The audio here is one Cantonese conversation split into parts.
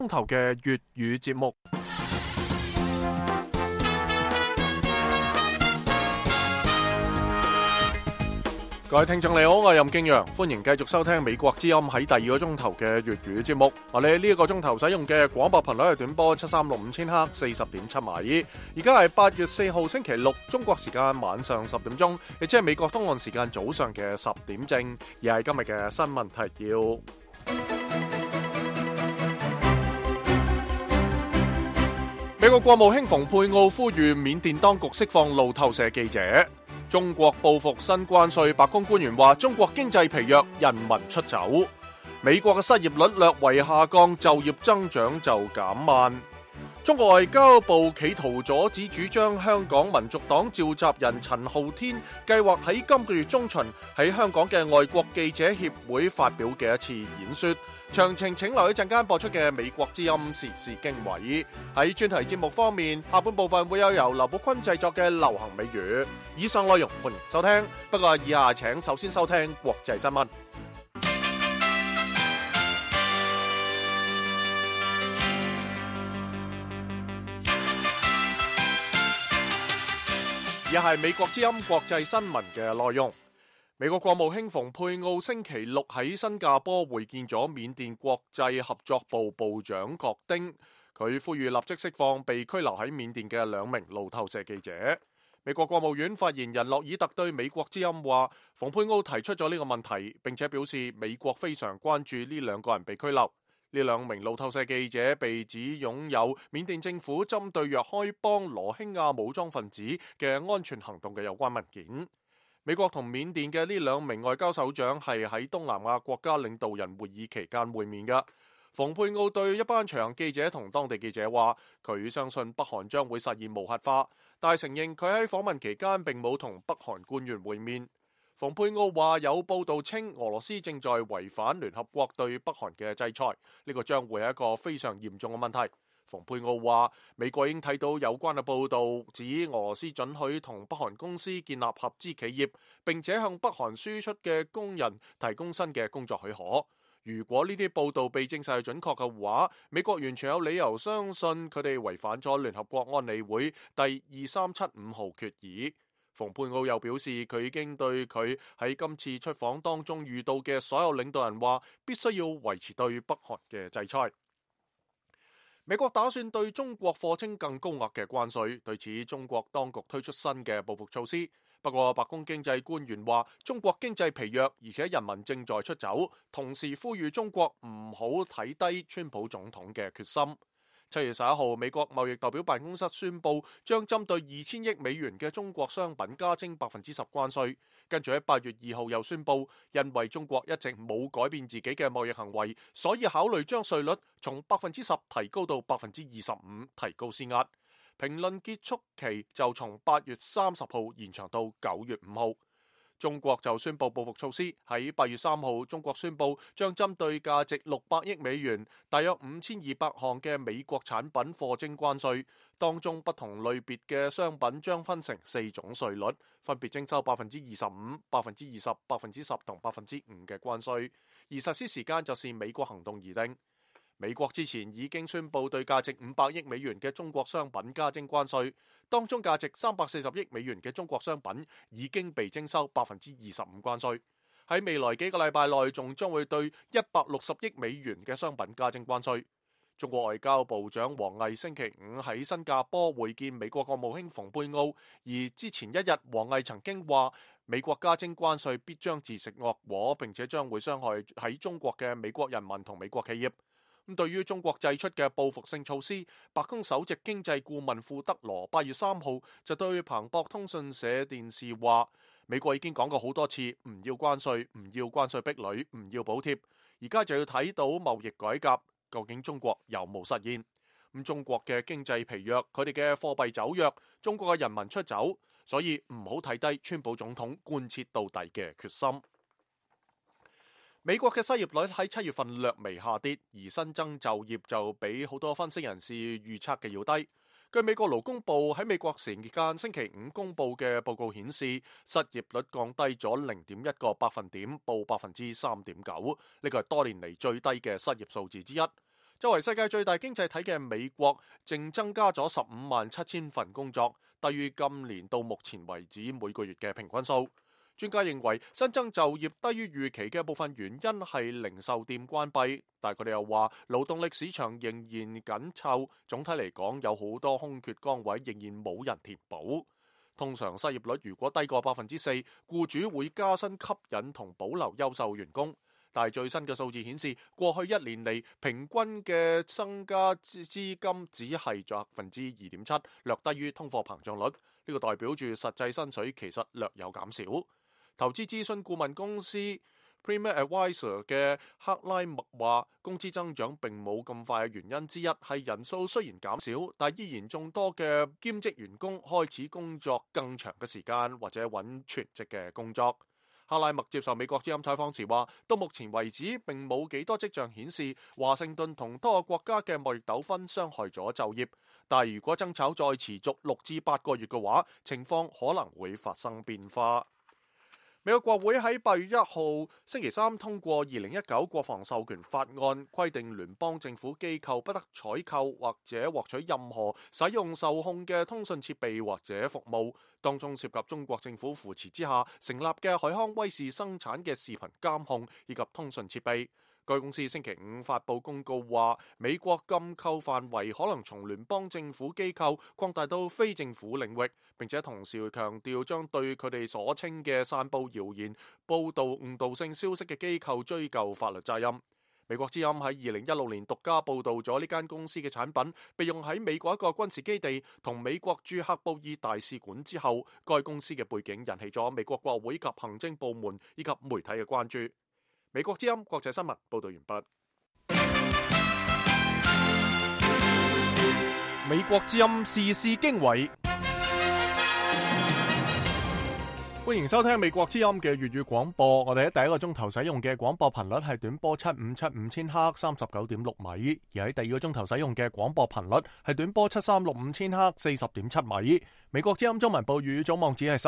鐘頭嘅粵語節目。各位聽眾你好，我係任敬陽，歡迎繼續收聽美國之音喺第二個鐘頭嘅粵語節目。我哋呢一個鐘頭使用嘅廣播頻率係短波7365000赫40.7米。而家係8月4號星期六，中國時間晚上10點鐘，亦即係美國東岸時間早上嘅10點正。而係今日嘅新聞提要。美國國務卿蓬佩奧呼籲緬甸當局釋放路透社記者。中國報復新關稅，白宮官員話中國經濟疲弱，人民出走。美國嘅失業率略為下降，就業增長就減慢。中國外交部企圖阻止主張香港民族黨召集人陳浩天計劃喺今個月中旬喺香港嘅外國記者協會發表嘅一次演說。詳情請留意陣間播出嘅美國之音時事經緯。喺專題節目方面，下半部分會有由劉寶坤製作嘅流行美語。以上內容歡迎收聽，不過以下請首先收聽國際新聞。而係美國之音國際新聞嘅內容。美國國務卿蓬佩奧星期六喺新加坡會見咗緬甸國際合作部部長郭丁，佢呼籲立即釋放被拘留喺緬甸嘅2名路透社記者。美國國務院發言人洛爾特對美國之音話，蓬佩奧提出咗呢個問題，並且表示美國非常關注呢2個人被拘留。呢2名路透社記者被指擁有緬甸政府針對若開邦羅興亞武裝分子嘅安全行動嘅有關文件。美國同緬甸嘅呢2名外交首長係喺東南亞國家領導人會議期間會面嘅。蓬佩奧對一班隨行記者同當地記者話，佢相信北韓將會實現無核化，但係承認佢喺訪問期間並冇同北韓官員會面。蓬佩奧話有報道稱俄羅斯正在違反聯合國對北韓嘅制裁，呢個將會係一個非常嚴重嘅問題。蓬佩奧話美國已經睇到有關嘅報道，指俄羅斯准許同北韓公司建立合資企業，並且向北韓輸出嘅工人提供新嘅工作許可。如果呢啲報道被證實係準確嘅話，美國完全有理由相信佢哋違反咗聯合國安理會第2375號決議。蓬佩奧又表示，佢已經對佢喺今次出訪當中遇到嘅所有領導人話，必須要維持對北韓嘅制裁。美國打算對中國課徵更高額嘅關稅，對此中國當局推出新嘅報復措施。不過白宮經濟官員話，中國經濟疲弱，而且人民正在出走，同時呼籲中國唔好睇低川普總統嘅決心。7月11號，美國貿易代表辦公室宣布將針對2000億美元嘅中國商品加徵10%關稅，跟住喺8月2號又宣布，因為中國一直冇改變自己嘅貿易行為，所以考慮將稅率從10%提高到25%，提高施壓。評論結束期就從8月30號延長到9月5號。中國就宣布報復措施，喺8月3號，中國宣布將針對價值600億美元、大約5200項嘅美國產品課徵關稅，當中不同類別嘅商品將分成4種稅率，分別徵收25%、20%、10%同5%嘅關稅，而實施時間就視美國行動而定。美國之前已經宣布對價值500億美元嘅中國商品加徵關稅，當中價值340億美元嘅中國商品已經被徵收25%關稅。喺未來幾個禮拜內，仲將會對160億美元嘅商品加徵關稅。中國外交部長王毅星期5喺新加坡會見美國國務卿蓬佩奧，而之前一日王毅曾經話，美國加徵關稅必將自食惡果，並且將會傷害喺中國嘅美國人民同美國企業。咁對於中國祭出嘅報復性措施，白宮首席經濟顧問庫德羅8月3號就對彭博通訊社電視話，美國已經講過好多次唔要關稅，唔要關稅壁壘，唔要補貼，而家就要睇到貿易改革，究竟中國有冇實現？咁中國嘅經濟疲弱，佢哋嘅貨幣走弱，中國嘅人民出走，所以唔好睇低川普總統貫徹到底嘅決心。美國嘅失業率喺7月份略微下跌，而新增就業就比好多分析人士預測嘅要低。據美國勞工部喺美國時間星期5公佈嘅報告顯示，失業率降低咗0.1個百分點，報3.9%，呢個係多年嚟最低嘅失業數字之一。 作為世界最大經濟體嘅美國，淨增加咗157000份工作，低於今年到目前為止每個月嘅平均數。專家認為新增就業低於預期嘅部分原因係零售店關閉，但佢哋又話勞動力市場仍然緊湊，總體嚟講有好多空缺崗位仍然冇人填補。通常失業率如果低過4%，僱主會加薪吸引同保留優秀員工。但係最新嘅數字顯示，過去1年嚟平均嘅增加資金只係2.7%，略低於通貨膨脹率。呢個代表住實際薪水其實略有減少。投資諮詢顧問公司 Premier Advisor 嘅克拉默話，工資增長並冇咁快嘅原因之一係人數雖然減少，但依然眾多嘅兼職員工開始工作更長嘅時間或者揾全職嘅工作。克拉默接受美國之音採訪時話，到目前為止並冇幾多跡象顯示華盛頓同多個國家嘅貿易糾紛傷害咗就業，但係如果爭吵再持續6至8個月嘅話，情況可能會發生變化。美國國會喺8月1號星期三通過2019國防授權法案，規定聯邦政府機構不得採購或者獲取任何使用受控嘅通訊設備或者服務，當中涉及中國政府扶持之下成立嘅海康威視生產嘅視頻監控以及通訊設備。該公司星期5發布公告話，美國禁購範圍可能從聯邦政府機構擴大到非政府領域，並且同時強調將對佢哋所稱嘅散佈謠言、報導誤導性消息嘅機構追究法律責任。美國之音喺2016年獨家報導咗呢間公司嘅產品被用喺美國一個軍事基地同美國駐喀布爾大使館之後，該公司嘅背景引起咗美國國會及行政部門以及媒體嘅關注。美國之音國際新聞報道完畢。美國之音時事經緯，歡迎收聽美國之音嘅粵語廣播。我哋喺第一個鐘頭使用嘅廣播頻率係短波7575000赫39.6米，而喺第二個鐘頭使用嘅廣播頻率係短波7365000赫40.7米。美國之音中文部粵語總網址係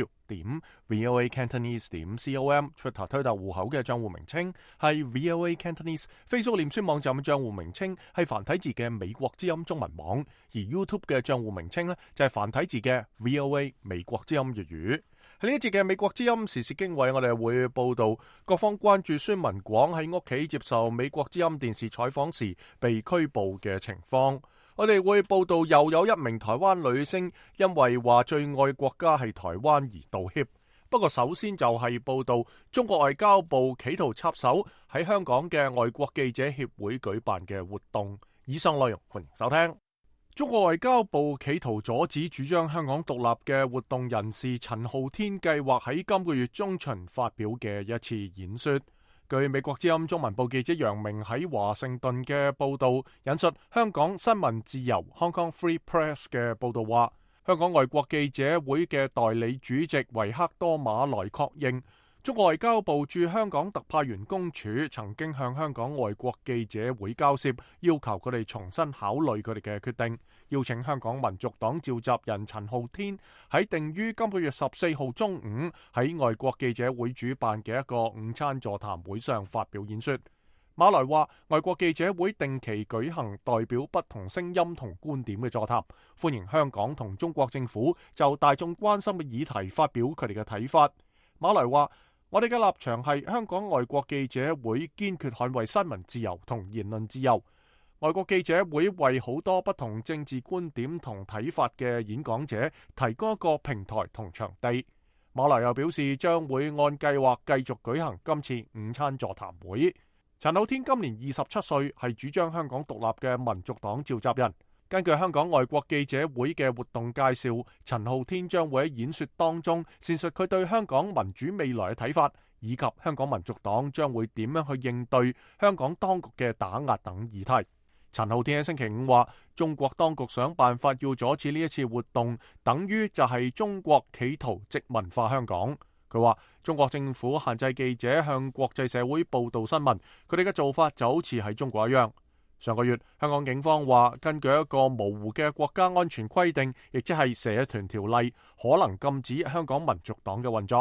3w.voacantonese.com，Twitter 推特戶口嘅賬戶名稱係 VOA Cantonese，Facebook 臉書網站嘅賬戶名稱係繁體字嘅美國之音中文網，而 YouTube 嘅賬戶名稱呢就係繁體字嘅 VOA 美國之音粵語。喺呢一節嘅美國之音時事經緯，我哋會報道各方關注孫文廣喺屋企接受美國之音電視採訪時被拘捕嘅情況。我哋會報道又有一名台灣女星因為話最愛國家係台灣而道歉。不過首先就係報道中國外交部企圖插手喺香港嘅外國記者協會舉辦嘅活動。以上內容歡迎收聽。中國外交部企圖阻止主張香港獨立嘅活動人士陳浩天計劃喺今個月中旬發表嘅一次演說。據美國之音中文部記者楊明喺華盛頓嘅報道，引述香港新聞自由 Hong Kong Free Press 嘅報道話，香港外國記者會嘅代理主席維克多馬來確認，中國外交部駐香港特派員公署曾經向香港外國記者會交涉，要求佢哋重新考慮佢哋嘅決定，邀請香港民族黨召集人陳浩天喺定於今個月14號中午喺外國記者會主辦嘅一個午餐座談會上發表演說。馬來話，外國記者會定期舉行代表不同聲音同觀點嘅座談，歡迎香港同中國政府就大眾關心嘅議題發表佢哋嘅睇法。馬來話，我哋嘅立場係香港外國記者會堅決捍衛新聞自由同言論自由。外國記者會為好多不同政治觀點同睇法嘅演講者提供一個平台同場地。馬來又表示將會按計劃繼續舉行今次午餐座談會。陳浩天今年27歲，係主張香港獨立嘅民族黨召集人。根據香港外國記者會嘅活動介紹，陳浩天將會喺演說當中闡述佢對香港民主未來嘅睇法，以及香港民族黨將會點樣去應對香港當局嘅打壓等議題。陳浩天喺星期5話，中國當局想辦法要阻止呢一次活動，等於就係中國企圖殖民化香港。佢話中國政府限制記者向國際社會報道新聞，佢哋嘅做法就好似喺中國一樣。上個月，香港警方話，根據一個模糊嘅國家安全規定，亦即係社團條例，可能禁止香港民族黨嘅運作。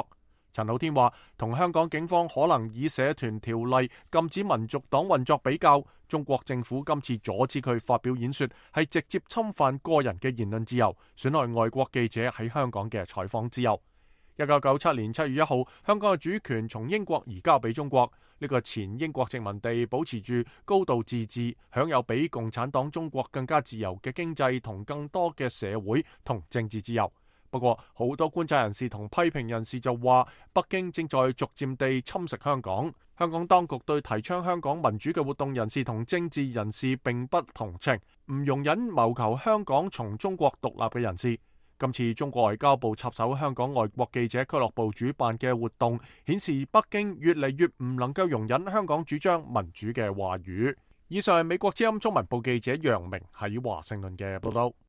陳浩天話，同香港警方可能以社團條例禁止民族黨運作比較，中國政府今次阻止佢發表演說，係直接侵犯個人嘅言論自由，損害外國記者喺香港嘅採訪自由。1997年7月1號，香港嘅主權從英國移交俾中國，呢個前英國殖民地保持住高度自治，享有比共產黨中國更加自由嘅經濟同更多嘅社會同政治自由。不過，好多觀察人士同批評人士就話，北京正在逐漸地侵蝕香港。香港當局對提倡香港民主嘅活動人士同政治人士並不同情，唔容忍謀求香港從中國獨立嘅人士。今次中國外交部插手香港外國記者俱樂部主辦嘅活動，顯示北京越嚟越唔能夠容忍香港主張民主嘅話語。以上係美國之音中文部記者楊明喺華盛頓嘅報道。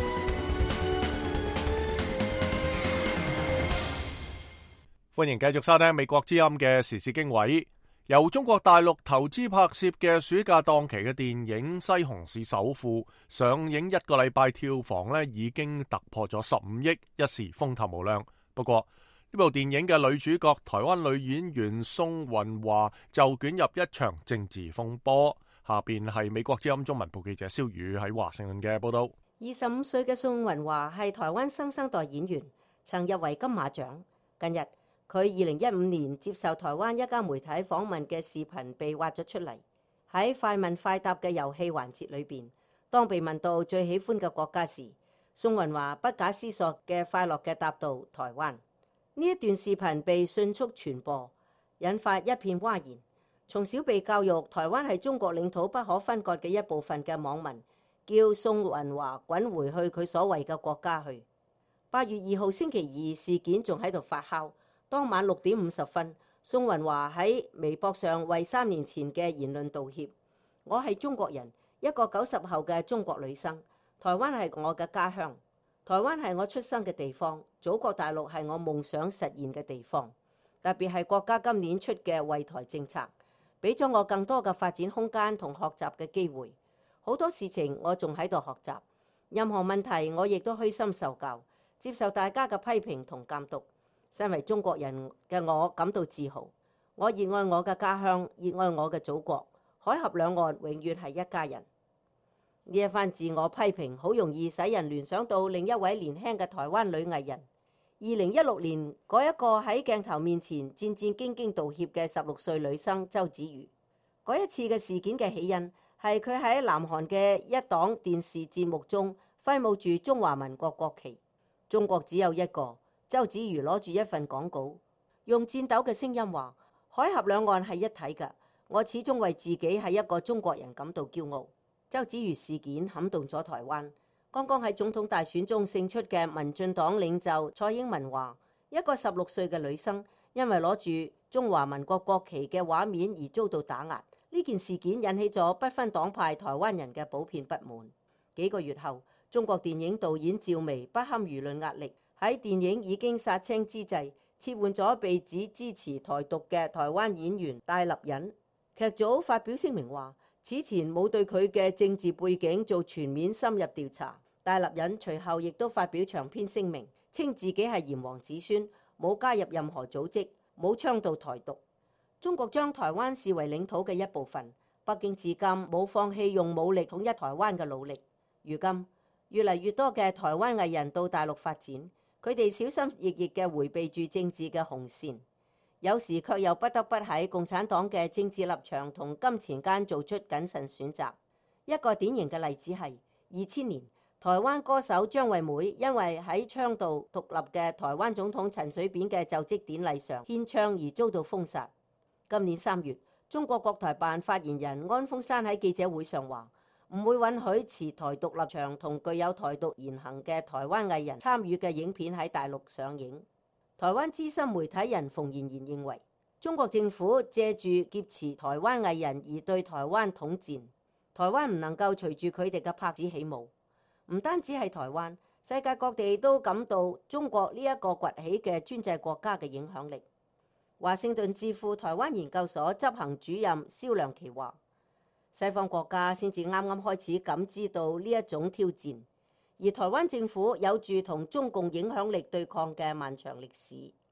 歡迎繼續收聽美國之音嘅時事經緯。由中國大陸投資拍攝嘅暑假檔期嘅電影《西紅柿首富》上映1個禮拜，票房已經突破咗15億，一時風頭無兩。不過呢部電影嘅女主角台灣女演員宋芸樺就捲入一場政治風波。下邊係美國之音中文部記者蕭宇喺華盛頓嘅報道。 25歲嘅宋芸樺係台灣新生代演員，曾入圍金馬獎。近日佢2015年接受台灣一家媒體訪問嘅視頻被挖咗出嚟。喺快問快答嘅遊戲環節裏邊，當被問到最喜歡嘅國家時，宋芸樺不假思索嘅快樂嘅答道台灣。呢一段視頻被迅速傳播，引發一片譁然。從小被教育台灣係中國領土不可分割嘅一部分嘅網民，叫宋芸樺滾回去佢所謂嘅國家去。8月2號星期二，事件仲喺度發酵。當晚6點50分，宋芸樺喺微博上為3年前嘅言論道歉。我係中國人，一個90後嘅中國女生。台灣係我嘅家鄉，台灣係我出生嘅地方，祖國大陸係我夢想實現嘅地方。特別係國家今年出嘅惠台政策，俾咗我更多嘅發展空間同學習嘅機會。好多事情我仲喺度學習，任何問題我亦都虛心受教，接受大家嘅批評同監督。身為中國人嘅我感到自豪，我熱愛我嘅家鄉，熱愛我嘅祖國，海峽兩岸永遠係一家人。呢一番自我批評好容易使人聯想到另一位年輕嘅台灣女藝人，2016年嗰一個喺鏡頭面前戰戰兢兢道歉嘅16歲女生周子瑜。嗰一次嘅事件嘅起因係佢喺南韓嘅一檔電視節目中揮舞住中華民國國旗。中國只有一個。周子瑜攞住一份廣告，用顫抖嘅聲音話：海峽兩岸係一體㗎，我始終為自己係一個中國人感到驕傲。周子瑜事件撼動咗台灣。剛剛喺總統大選中勝出嘅民進黨領袖蔡英文話：一個16歲嘅女生因為攞住中華民國國旗嘅畫面而遭到打壓，呢件事件引起咗不分黨派台灣人嘅普遍不滿。幾個月後，中國電影導演趙薇不堪輿論壓力，喺電影已經殺青之際，撤換咗被指支持台獨嘅台灣演員戴立忍。劇組發表聲明話，此前冇對佢嘅政治背景做全面深入調查。戴立忍隨後亦都發表長篇聲明，稱自己係炎黃子孫，冇加入任何組織，冇倡導台獨。中國將台灣視為領土嘅一部分，北京至今冇放棄用武力統一台灣嘅努力。如今越嚟越多嘅台灣藝人到大陸發展。佢哋小心翼翼嘅迴避住政治嘅紅線，有時卻又不得不喺共產黨嘅政治立場同金錢間做出謹慎選擇。一個典型嘅例子係2000年，台灣歌手張惠妹因為喺倡導獨立嘅台灣總統陳水扁嘅就職典禮上獻唱而遭到封殺。今年3月，中國國台辦發言人安峰山喺記者會上話：唔會允許持台獨立場同具有台獨言行嘅台灣藝人參與嘅影片喺大陸上映。台灣資深媒體人馮延賢認為，中國政府借住劫持台灣藝人而對台灣統戰，台灣唔能夠隨住佢哋嘅拍子起舞。唔單止係台灣，世界各地都感到中國呢一個崛起嘅專制國家嘅影響力。華盛頓智庫台灣研究所執行主任蕭良琪話：西方國家先至啱啱開始感知到呢一種挑戰，而台灣政府有住同中共影響力對抗嘅漫長歷史。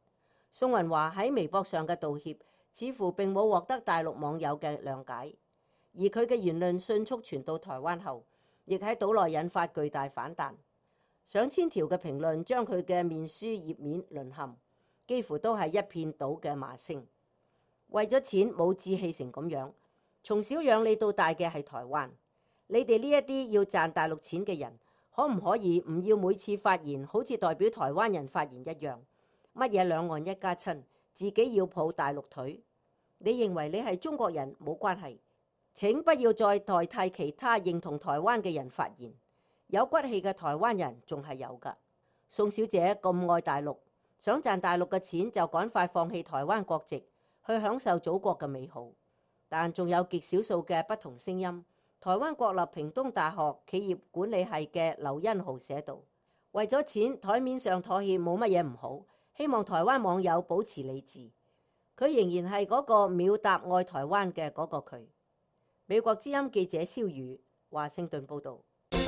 宋雲華喺微博上嘅道歉，似乎並冇獲得大陸網友嘅諒解，而佢嘅言論迅速傳到台灣後，亦喺島內引發巨大反彈。上千條嘅評論將佢嘅面書頁面淪陷，幾乎都係一片倒嘅罵聲。為咗錢冇志氣成咁樣，從小養你到大嘅係台灣。你哋呢一啲要賺大陸錢嘅人，可唔可以唔要每次發言好似代表台灣人發言一樣？乜嘢兩岸一家親，自己要抱大陸腿？你認為你係中國人冇關係，請不要再代替其他認同台灣嘅人發言。有骨氣嘅台灣人仲係有㗎。宋小姐咁愛大陸，想賺大陸嘅錢就趕快放棄台灣國籍，去享受祖國嘅美好。但仲有極少數嘅不同聲音。台灣國立屏東大學企業管理系嘅劉恩豪寫道：為咗錢，台面上妥協冇乜嘢唔好，希望台灣網友保持理智。佢仍然係嗰個秒答愛台灣嘅嗰個佢。美國之音記者蕭宇華盛頓報導。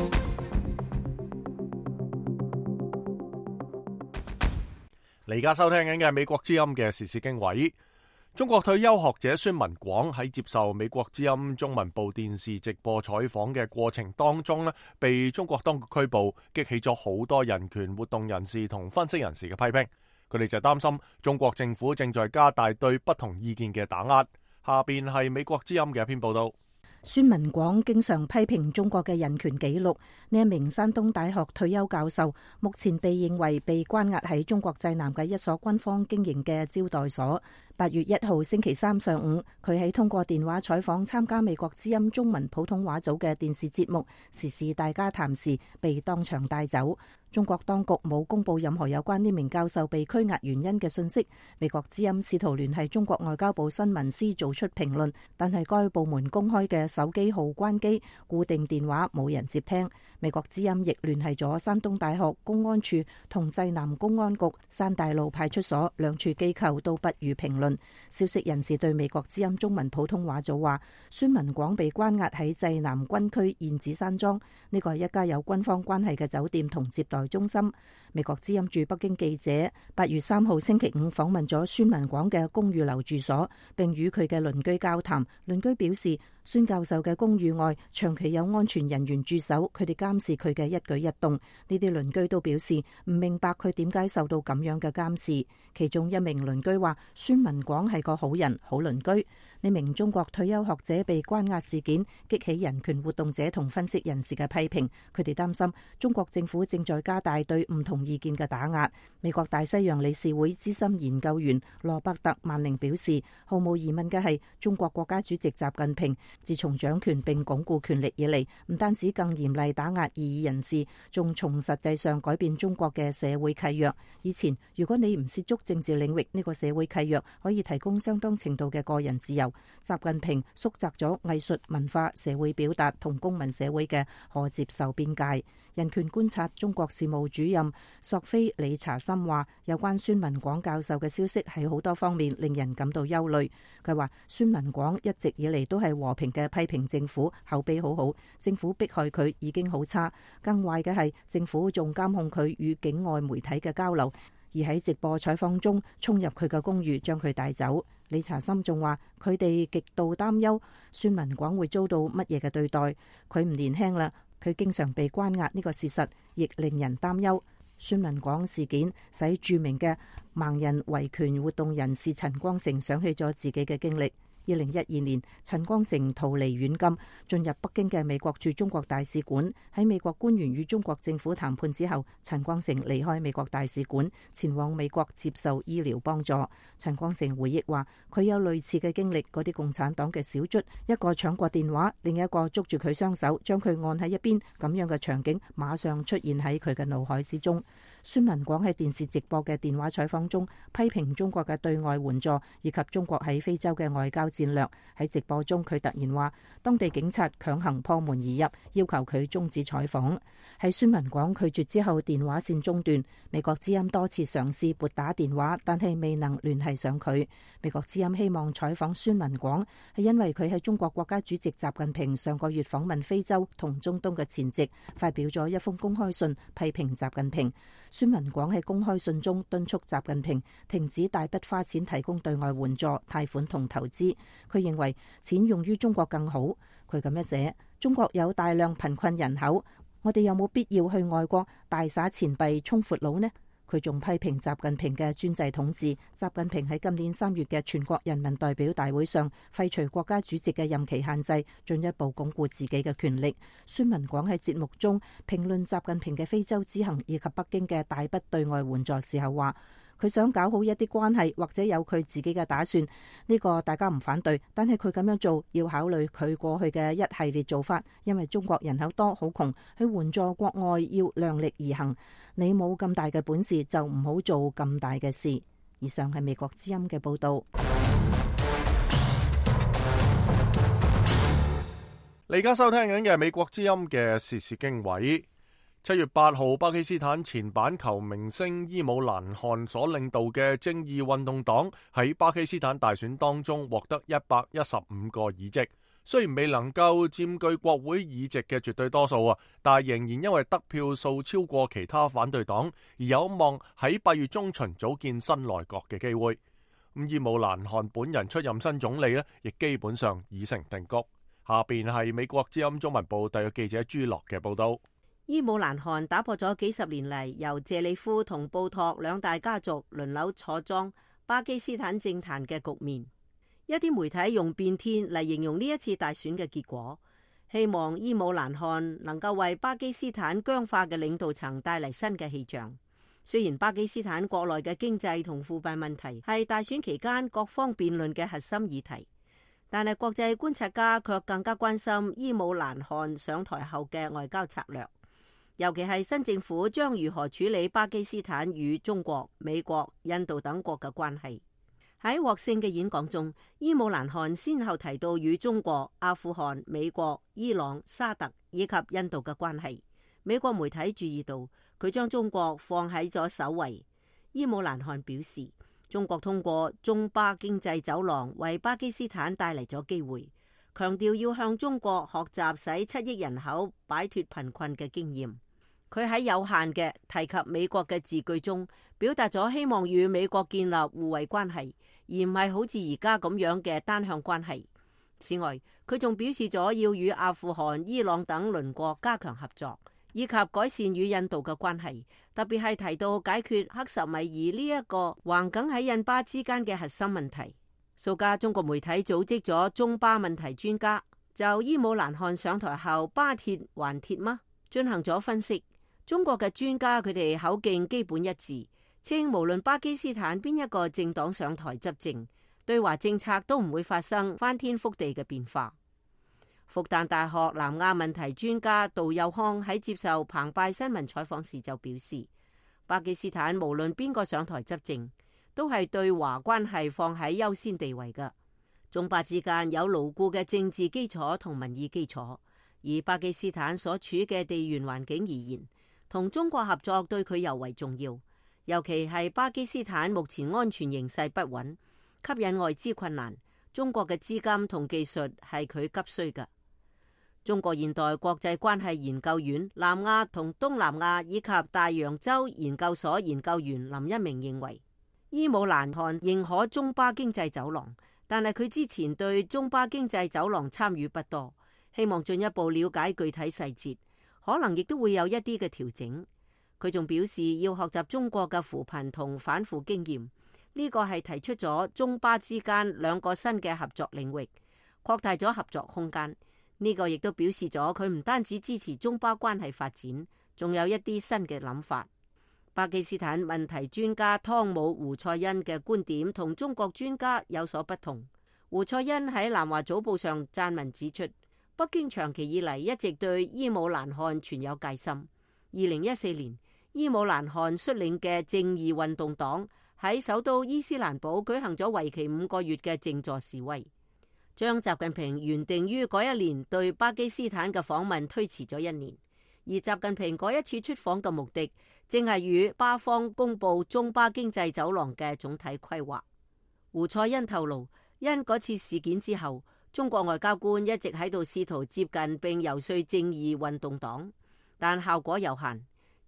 你而家收聽緊嘅係美國之音嘅時事經緯。中國退休學者孫文廣喺接受美國之音中文部電視直播採訪嘅過程當中咧，被中國當局拘捕，激起咗好多人權活動人士同分析人士嘅批評。佢哋就擔心中國政府正在加大對不同意見嘅打壓。下邊係美國之音嘅一篇報道。 孫文廣經常批評中國嘅人權紀錄。呢一名山東大學退休教授，目前被認為被關押喺中國濟南嘅一所軍方經營嘅招待所。8月1號星期三上午，佢喺通過電話採訪參加美國之音中文普通話組嘅電視節目《時事大家談》時，被當場帶走。中國當局冇公布任何有關呢名教授被拘押原因嘅信息。美國之音試圖聯繫中國外交部新聞司做出評論，但係該部門公開嘅手機號關機，固定電話冇人接聽。美國之音亦聯繫咗山東大學公安處同濟南公安局山大路派出所，兩處機構都不予評論。消息人士對美國之音中文普通話組話，孫文廣被關押喺濟南軍區燕子山莊，呢個係一家有軍方關係嘅酒店同接待中心。美國之音駐北京記者8月3號星期五訪問咗孫文廣嘅公寓樓住所，並與佢嘅鄰居交談。鄰居表示，孫教授嘅公寓外長期有安全人員駐守，佢哋監視佢嘅一舉一動。呢啲鄰居都表示唔明白佢點解受到咁樣嘅監視。其中一名鄰居話，孫文廣係個好人、好鄰居。呢名中國退休學者被關押事件激起人權活動者同分析人士嘅批評，佢哋擔心中國政府正在加大對唔同意見嘅打壓。美國大西洋理事會資深研究員羅伯特曼寧表示，毫無疑問嘅係，中國國家主席習近平自從掌權並鞏固權力以嚟，唔單止更嚴厲打壓異議人士，仲從實際上改變中國嘅社會契約。以前如果你唔涉足政治領域，呢個社會契約可以提供相當程度嘅個人自由。習近平縮窄咗藝術、文化、社會表達同公民社會嘅可接受邊界。人權觀察中國事務主任索菲理查森話，有關孫文廣教授嘅消息喺好多方面令人感到憂慮。佢話，孫文廣一直以嚟都係和平嘅批評政府，口碑好好，政府迫害佢已經好差，更壞嘅係政府仲監控佢與境外媒體嘅交流，而喺直播採訪中衝入佢嘅公寓將佢帶走。理查森仲話，佢哋極度擔憂孫文廣會遭到乜嘢嘅對待。佢唔年輕啦，佢經常被關押呢個事實亦令人擔憂。孫文廣事件使著名嘅盲人維權活動人士陳光誠想起咗自己嘅經歷。2012年，陳光誠逃離軟禁，進入北京嘅美國駐中國大使館。喺美國官員與中國政府談判之後，陳光誠離開美國大使館，前往美國接受醫療幫助。陳光誠回憶話，佢有類似嘅經歷，嗰啲共產黨嘅小卒，一個搶過電話，另一個捉住佢雙手，將佢按喺一邊，咁樣嘅場景馬上出現喺佢嘅腦海之中。孫文廣喺電視直播嘅電話採訪中批評中國嘅對外援助以及中國喺非洲嘅外交戰略。喺直播中，佢突然話當地警察強行破門而入，要求佢終止採訪。喺孫文廣拒絕之後，電話線中斷。美國之音多次嘗試撥打電話，但係未能聯繫上佢。美國之音希望採訪孫文廣，係因為佢喺中國國家主席習近平上個月訪問非洲同中東嘅前夕，發表咗一封公開信批評習近平。 孫文廣喺公開信中敦促習近平停止大筆花錢提供對外援助、貸款同投資。佢認為錢用於中國更好。佢咁樣寫：中國有大量貧困人口，我哋有冇必要去外國大灑錢幣充闊佬呢？佢仲批評習近平嘅專制統治。習近平喺今年3月嘅全國人民代表大會上廢除國家主席嘅任期限制，進一步鞏固自己嘅權力。孫文廣喺節目中評論習近平嘅非洲之行以及北京嘅大筆對外援助時候話，佢想搞好一啲關係，或者有佢自己嘅打算，呢個大家唔反對，但係佢咁樣做要考慮佢過去嘅一系列做法，因為中國人口多好窮，去援助國外要量力而行。你冇咁大嘅本事就唔好做咁大嘅事。以上係美國之音嘅報道。 你而家收聽緊嘅係美國之音嘅時事經緯。7月8號，巴基斯坦前板球明星伊姆蘭汗所領導嘅正義運動黨喺巴基斯坦大選當中獲得115個議席，雖然未能夠佔據國會議席嘅絕對多數但係仍然因為得票數超過其他反對黨而有望喺8月中旬組建新內閣嘅機會。伊姆蘭汗本人出任新總理亦基本上已成定局。下邊係美國之音中文部特約記者朱樂嘅報道。 伊姆蘭汗打破咗幾十年嚟由謝里夫同布托兩大家族輪流坐莊巴基斯坦政壇嘅局面。一啲媒體用變天嚟形容呢一次大選嘅結果，希望伊姆蘭汗能夠為巴基斯坦僵化嘅領導層帶嚟新嘅氣象。雖然巴基斯坦國內嘅經濟同腐敗問題係大選期間各方辯論嘅核心議題，但係國際觀察家卻更加關心伊姆蘭汗上台後嘅外交策略。尤其係新政府將如何處理巴基斯坦與中國、美國、印度等國嘅關係。喺獲勝嘅演講中，伊姆蘭汗先後提到與中國、阿富汗、美國、伊朗、沙特以及印度嘅關係。美國媒體注意到佢將中國放喺咗首位。伊姆蘭汗表示，中國通過中巴經濟走廊為巴基斯坦帶嚟咗機會，強調要向中國學習使7億人口擺脫貧困嘅經驗。佢喺有限嘅提及美國嘅字句中，表達咗希望與美國建立互惠關係，而唔係好似而家咁樣嘅單向關係。此外，佢仲表示咗要與阿富汗、伊朗等鄰國加強合作，以及改善與印度嘅關係，特別係提到解決克什米爾呢一個橫亙喺印巴之間嘅核心問題。數家中國媒體組織咗中巴問題專家，就伊姆蘭汗上台後巴鐵還鐵嗎進行咗分析。中國嘅專家佢哋口徑基本一致，稱無論巴基斯坦邊一個政黨上台執政，對華政策都唔會發生翻天覆地嘅變化。復旦大學南亞問題專家杜佑康喺接受澎湃新聞採訪時就表示，巴基斯坦無論邊個上台執政，都係對華關係放喺優先地位嘅。中巴之間有牢固嘅政治基礎同民意基礎，而巴基斯坦所處嘅地緣環境而言，同中國合作對佢尤為重要，尤其係巴基斯坦目前安全形勢不穩，吸引外資困難，中國嘅資金同技術係佢急需嘅。中國現代國際關係研究院南亞同東南亞以及大洋洲研究所研究員林一鳴認為，伊姆蘭汗認可中巴經濟走廊，但係佢之前對中巴經濟走廊參與不多，希望進一步了解具體細節，可能亦都會有一啲嘅調整。佢仲表示要學習中國嘅扶貧同反腐經驗，呢個係提出咗中巴之間兩個新嘅合作領域，擴大咗合作空間。呢個亦都表示咗佢唔單止支持中巴關係發展，仲有一啲新嘅諗法。巴基斯坦問題專家湯姆胡塞恩嘅觀點同中國專家有所不同。胡塞恩喺南華早報上撰文指出，北京長期以嚟一直對伊姆蘭汗存有戒心。2014年，伊姆蘭汗率領嘅正義運動黨喺首都伊斯蘭堡舉行咗為期5個月嘅靜坐示威，將習近平原定於嗰一年對巴基斯坦嘅訪問推遲咗1年。而習近平嗰一次出訪嘅目的，正係與巴方公布中巴經濟走廊嘅總體規劃。胡塞恩透露，因嗰次事件之後，中國外交官一直喺度試圖接近並游說正義運動黨，但效果有限。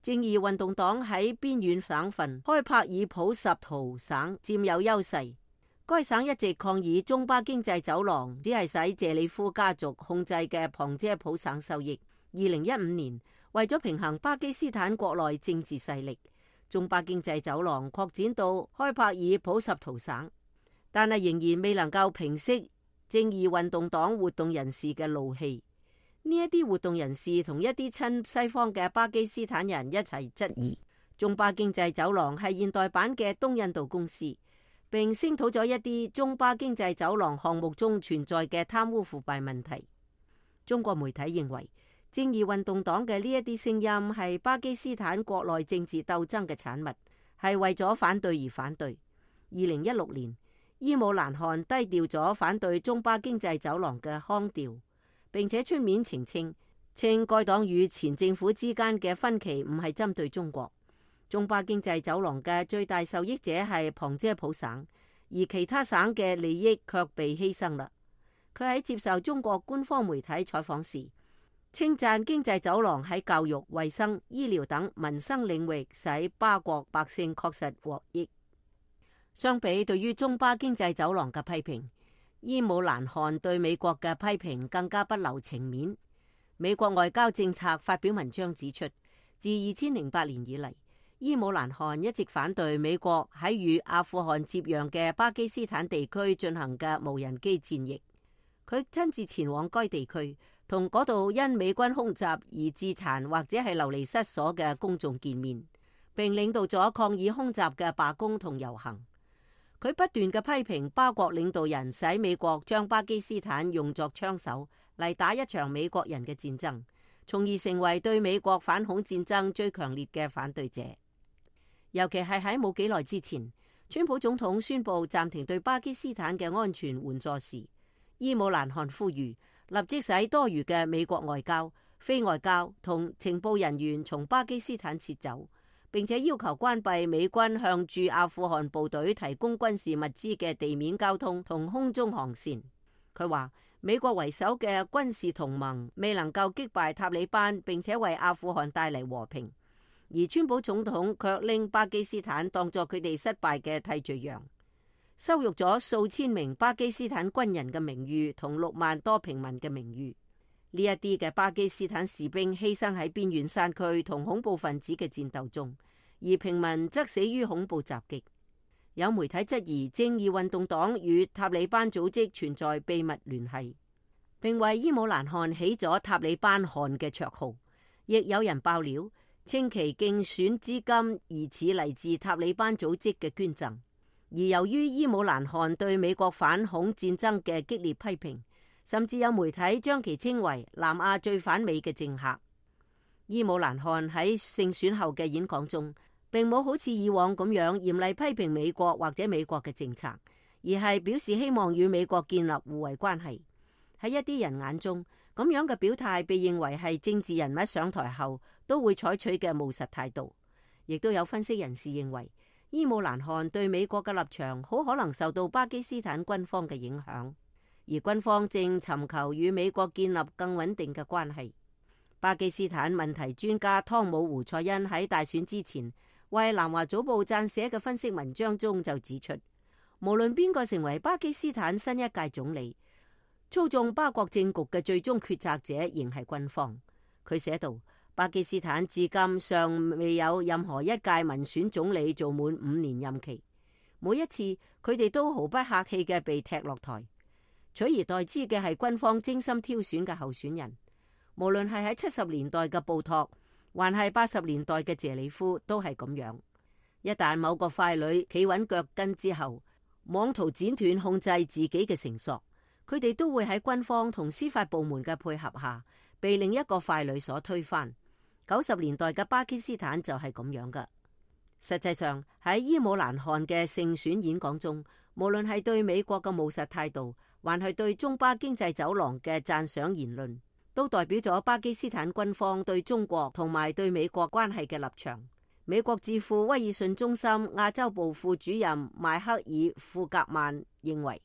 正義運動黨喺邊遠省份開帕爾普什圖省佔有優勢。該省一直抗議中巴經濟走廊只係使謝里夫家族控制嘅旁遮普省受益。2015年，為咗平衡巴基斯坦國內政治勢力，中巴經濟走廊擴展到開帕爾普什圖省，但係仍然未能夠平息正義運動黨活動人士嘅怒氣。呢一啲活動人士同一啲親西方嘅巴基斯坦人一齊質疑中巴經濟走廊係現代版嘅東印度公司，並聲討咗一啲中巴經濟走廊項目中存在嘅貪污腐敗問題。中國媒體認為正義運動黨嘅呢一啲聲音係巴基斯坦國內政治鬥爭嘅產物，係為咗反對而反對。2016年，伊姆蘭汗低調咗反對中巴經濟走廊嘅腔調，並且出面澄清，稱該黨與前政府之間嘅分歧唔係針對中國。中巴經濟走廊嘅最大受益者係旁遮普省，而其他省嘅利益卻被犧牲啦。佢喺接受中國官方媒體採訪時，稱讚經濟走廊喺教育、衛生、醫療等民生領域使巴國百姓確實獲益。相比對於中巴經濟走廊嘅批評，伊姆蘭汗對美國嘅批評更加不留情面。美國外交政策發表文章指出，自2008年以嚟，伊姆蘭汗一直反對美國喺與阿富汗接壤嘅巴基斯坦地區進行嘅無人機戰役。佢親自前往該地區，同嗰度因美軍空襲而致殘或者係流離失所嘅公眾見面，並領導咗抗議空襲嘅罷工同遊行。佢不斷嘅批評巴國領導人使美國將巴基斯坦用作槍手嚟打一場美國人嘅戰爭，從而成為對美國反恐戰爭最強烈嘅反對者。尤其係喺冇幾耐之前，川普總統宣布暫停對巴基斯坦嘅安全援助時，伊姆蘭汗呼籲立即使多餘嘅美國外交、非外交同情報人員從巴基斯坦撤走，並且要求關閉美軍向駐阿富汗部隊提供軍事物資嘅地面交通同空中航線。佢話美國為首嘅軍事同盟未能夠擊敗塔利班，並且為阿富汗帶嚟和平，而川普總統卻拎巴基斯坦當作佢哋失敗嘅替罪羊，羞辱咗數千名巴基斯坦軍人嘅名譽同6萬多平民嘅名譽。呢一啲嘅巴基斯坦士兵犧牲喺邊遠山區同恐怖分子嘅戰鬥中，而平民則死於恐怖襲擊。有媒體質疑正義運動黨與塔利班組織存在秘密聯繫，並為伊姆蘭汗起咗塔利班汗嘅綽號。亦有人爆料稱其競選資金疑似嚟自塔利班組織嘅捐贈。而由於伊姆蘭汗對美國反恐戰爭嘅激烈批評，甚至有媒體將其稱為南亞最反美嘅政客。伊姆蘭汗喺勝選後嘅演講中，並冇好似以往咁樣嚴厲批評美國或者美國嘅政策，而係表示希望與美國建立互惠關係。喺一啲人眼中，咁樣嘅表態被認為係政治人物上台後都會採取嘅務實態度。亦都有分析人士認為，伊姆蘭汗對美國嘅立場好可能受到巴基斯坦軍方嘅影響，而軍方正尋求與美國建立更穩定嘅關係。巴基斯坦問題專家湯姆胡塞恩喺大選之前為南華早報撰寫嘅分析文章中就指出，無論邊個成為巴基斯坦新一屆總理，操縱巴國政局嘅最終決策者仍係軍方。佢寫道，巴基斯坦至今尚未有任何一屆民選總理做滿5年任期，每一次佢哋都毫不客氣嘅被踢落台，取而代之嘅係軍方精心挑選嘅候選人。無論係喺70年代嘅布托，還係80年代嘅謝里夫，都係咁樣。一旦某個傀儡企穩腳跟之後，妄圖剪斷控制自己嘅繩索，佢哋都會喺軍方同司法部門嘅配合下，被另一個傀儡所推翻。90年代嘅巴基斯坦就係咁樣噶。實際上喺伊姆蘭汗嘅勝選演講中，無論係對美國嘅務實態度，還係對中巴經濟走廊嘅讚賞言論，都代表咗巴基斯坦軍方對中國同埋對美國關係嘅立場。美國智庫威爾遜中心亞洲部副主任邁克爾庫格曼認為，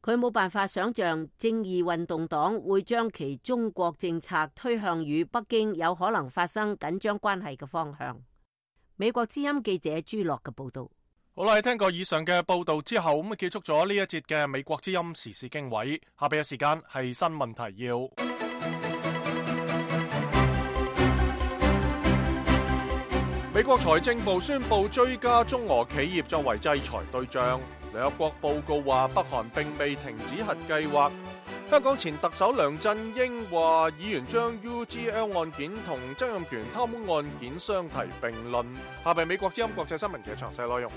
佢冇辦法想象正義運動黨會將其中國政策推向與北京有可能發生緊張關係嘅方向。美國之音記者朱樂嘅報道。 好啦，聽過以上嘅報道之後，咁結束咗呢一節嘅美國之音時事經緯。下邊嘅時間係新聞提要。美國財政部宣布追加中俄企業作為制裁對象。聯合國報告話北韓並未停止核計劃。香港前特首梁振英話議員將 UGL 案件同曾蔭權貪污案件相提並論。下邊美國之音國際新聞嘅詳細內容。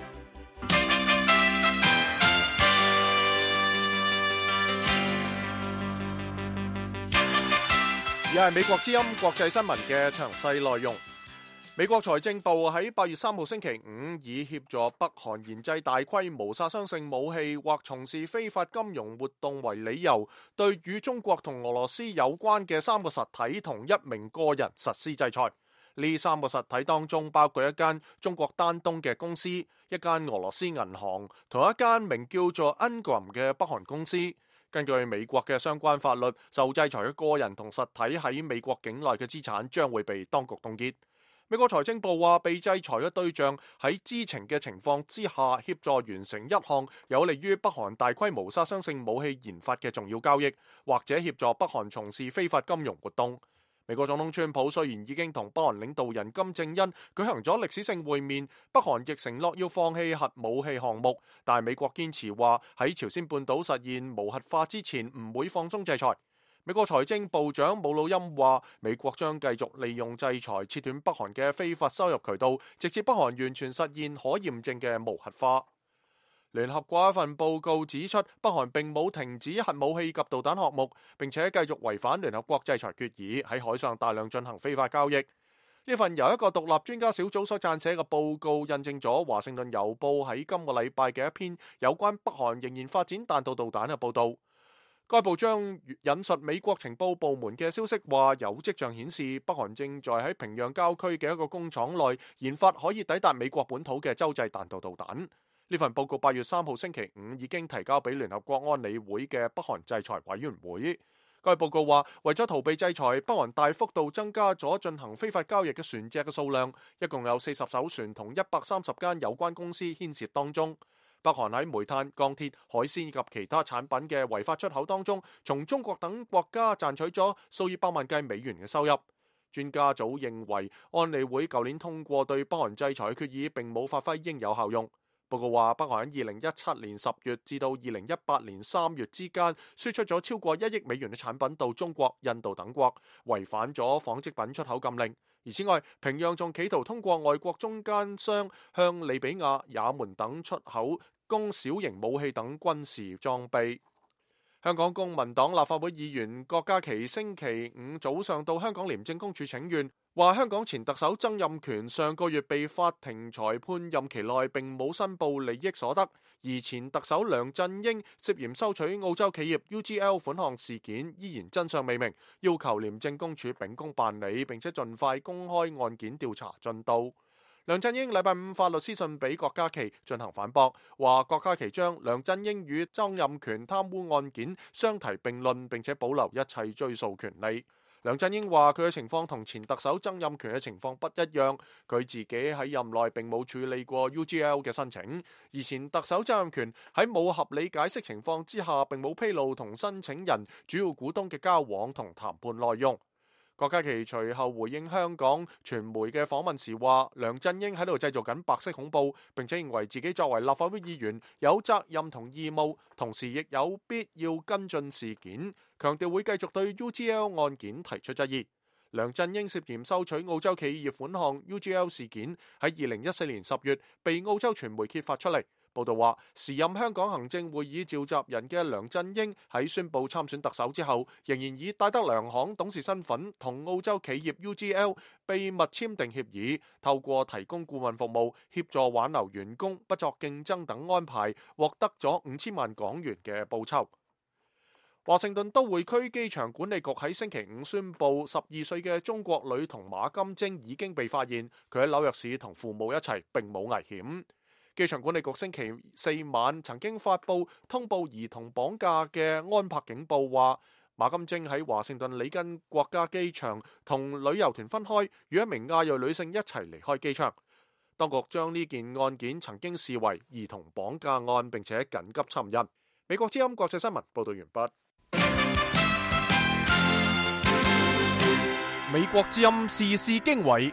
而係美國之音國際新聞嘅詳細內容。美國財政部喺8月3號星期五以協助北韓研製大規模殺傷性武器或從事非法金融活動為理由，對與中國同俄羅斯有關嘅3個實體同1名個人實施制裁。呢3個實體當中包括一間中國丹東嘅公司、一間俄羅斯銀行同一間名叫做 Engram 嘅北韓公司。根據美國嘅相關法律，受制裁嘅個人同實體喺美國境內嘅資產將會被當局凍結。美國財政部話，被制裁嘅對象喺知情嘅情況之下協助完成一項有利於北韓大規模殺傷性武器研發嘅重要交易，或者協助北韓從事非法金融活動。美國總統川普雖然已經同北韓領導人金正恩舉行咗歷史性會面，北韓亦承諾要放棄核武器項目，但係美國堅持話喺朝鮮半島實現無核化之前唔會放鬆制裁。美國財政部長姆努欽話，美國將繼續利用制裁切斷北韓嘅非法收入渠道，直至北韓完全實現可驗證嘅無核化。聯合國一份報告指出，北韓並冇停止核武器及導彈項目，並且繼續違反聯合國制裁決議，喺海上大量進行非法交易。呢份由一個獨立專家小組所撰寫嘅報告，印證咗華盛頓郵報喺今個禮拜嘅一篇有關北韓仍然發展彈道導彈嘅報道。該報將引述美國情報部門嘅消息話，有跡象顯示北韓正在喺平壤郊區嘅一個工廠內研發可以抵達美國本土嘅洲際彈道導彈。呢份報告8月3號星期五已經提交俾聯合國安理會嘅北韓制裁委員會。該報告話，為咗逃避制裁，北韓大幅度增加咗進行非法交易嘅船隻嘅數量，一共有40艘船同130間有關公司牽涉當中。北韓喺煤炭、鋼鐵、海鮮及其他產品嘅違法出口當中，從中國等國家賺取咗數以百萬計美元嘅收入。專家組認為，安理會舊年通過對北韓制裁嘅決議並冇發揮應有效用。報告話，北韓喺2017年10月至到2018年3月之間，輸出咗超過1億美元嘅產品到中國、印度等國，違反咗紡織品出口禁令。而此外，平壤仲企圖通過外國中間商向利比亞、也門等出口供小型武器等軍事裝備。香港公民黨立法會議員郭家麒星期五早上到香港廉政公署請願，話香港前特首曾蔭權上個月被法庭裁判任期內並冇申報利益所得，而前特首梁振英涉嫌收取澳洲企業 UGL 款項事件依然真相未明，要求廉政公署秉公辦理，並且盡快公開案件調查進度。梁振英禮拜五發律師信俾郭家麒進行反駁，話郭家麒將梁振英與曾蔭權貪污案件相提並論，並且保留一切追訴權利。梁振英話佢嘅情況同前特首曾蔭權嘅情況不一樣，佢自己喺任內並冇處理過 UGL 嘅申請，而前特首曾蔭權喺冇合理解釋情況之下，並冇披露同申請人主要股東嘅交往同談判內容。郭家麒隨後回應香港傳媒嘅訪問時話，梁振英喺度製造緊白色恐怖，並且認為自己作為立法會議員有責任同義務，同時亦有必要跟進事件，強調會繼續對 UGL 案件提出質疑。梁振英涉嫌收取澳洲企業款項 UGL 事件喺2014年10月被澳洲傳媒揭發出嚟。報道話，時任香港行政會議召集人嘅梁振英喺宣布參選特首之後，仍然以戴德梁行董事身份同澳洲企業 UGL 秘密簽訂協議，透過提供顧問服務協助挽留員工、不作競爭等安排，獲得咗5000萬港元嘅報酬。華盛頓都會區機場管理局喺星期五宣布，12歲嘅中國女童馬金晶已經被發現，佢喺紐約市同父母一齊，並冇危險。 機場管理局星期4晚曾經發布通報兒童綁架嘅安柏警報，話馬金晶喺華盛頓里根國家機場同旅遊團分開，與一名亞裔女性一齊離開機場。當局將呢件案件曾經視為兒童綁架案，並且緊急尋釁。美國之音國際新聞報道完畢。美國之音時事經緯。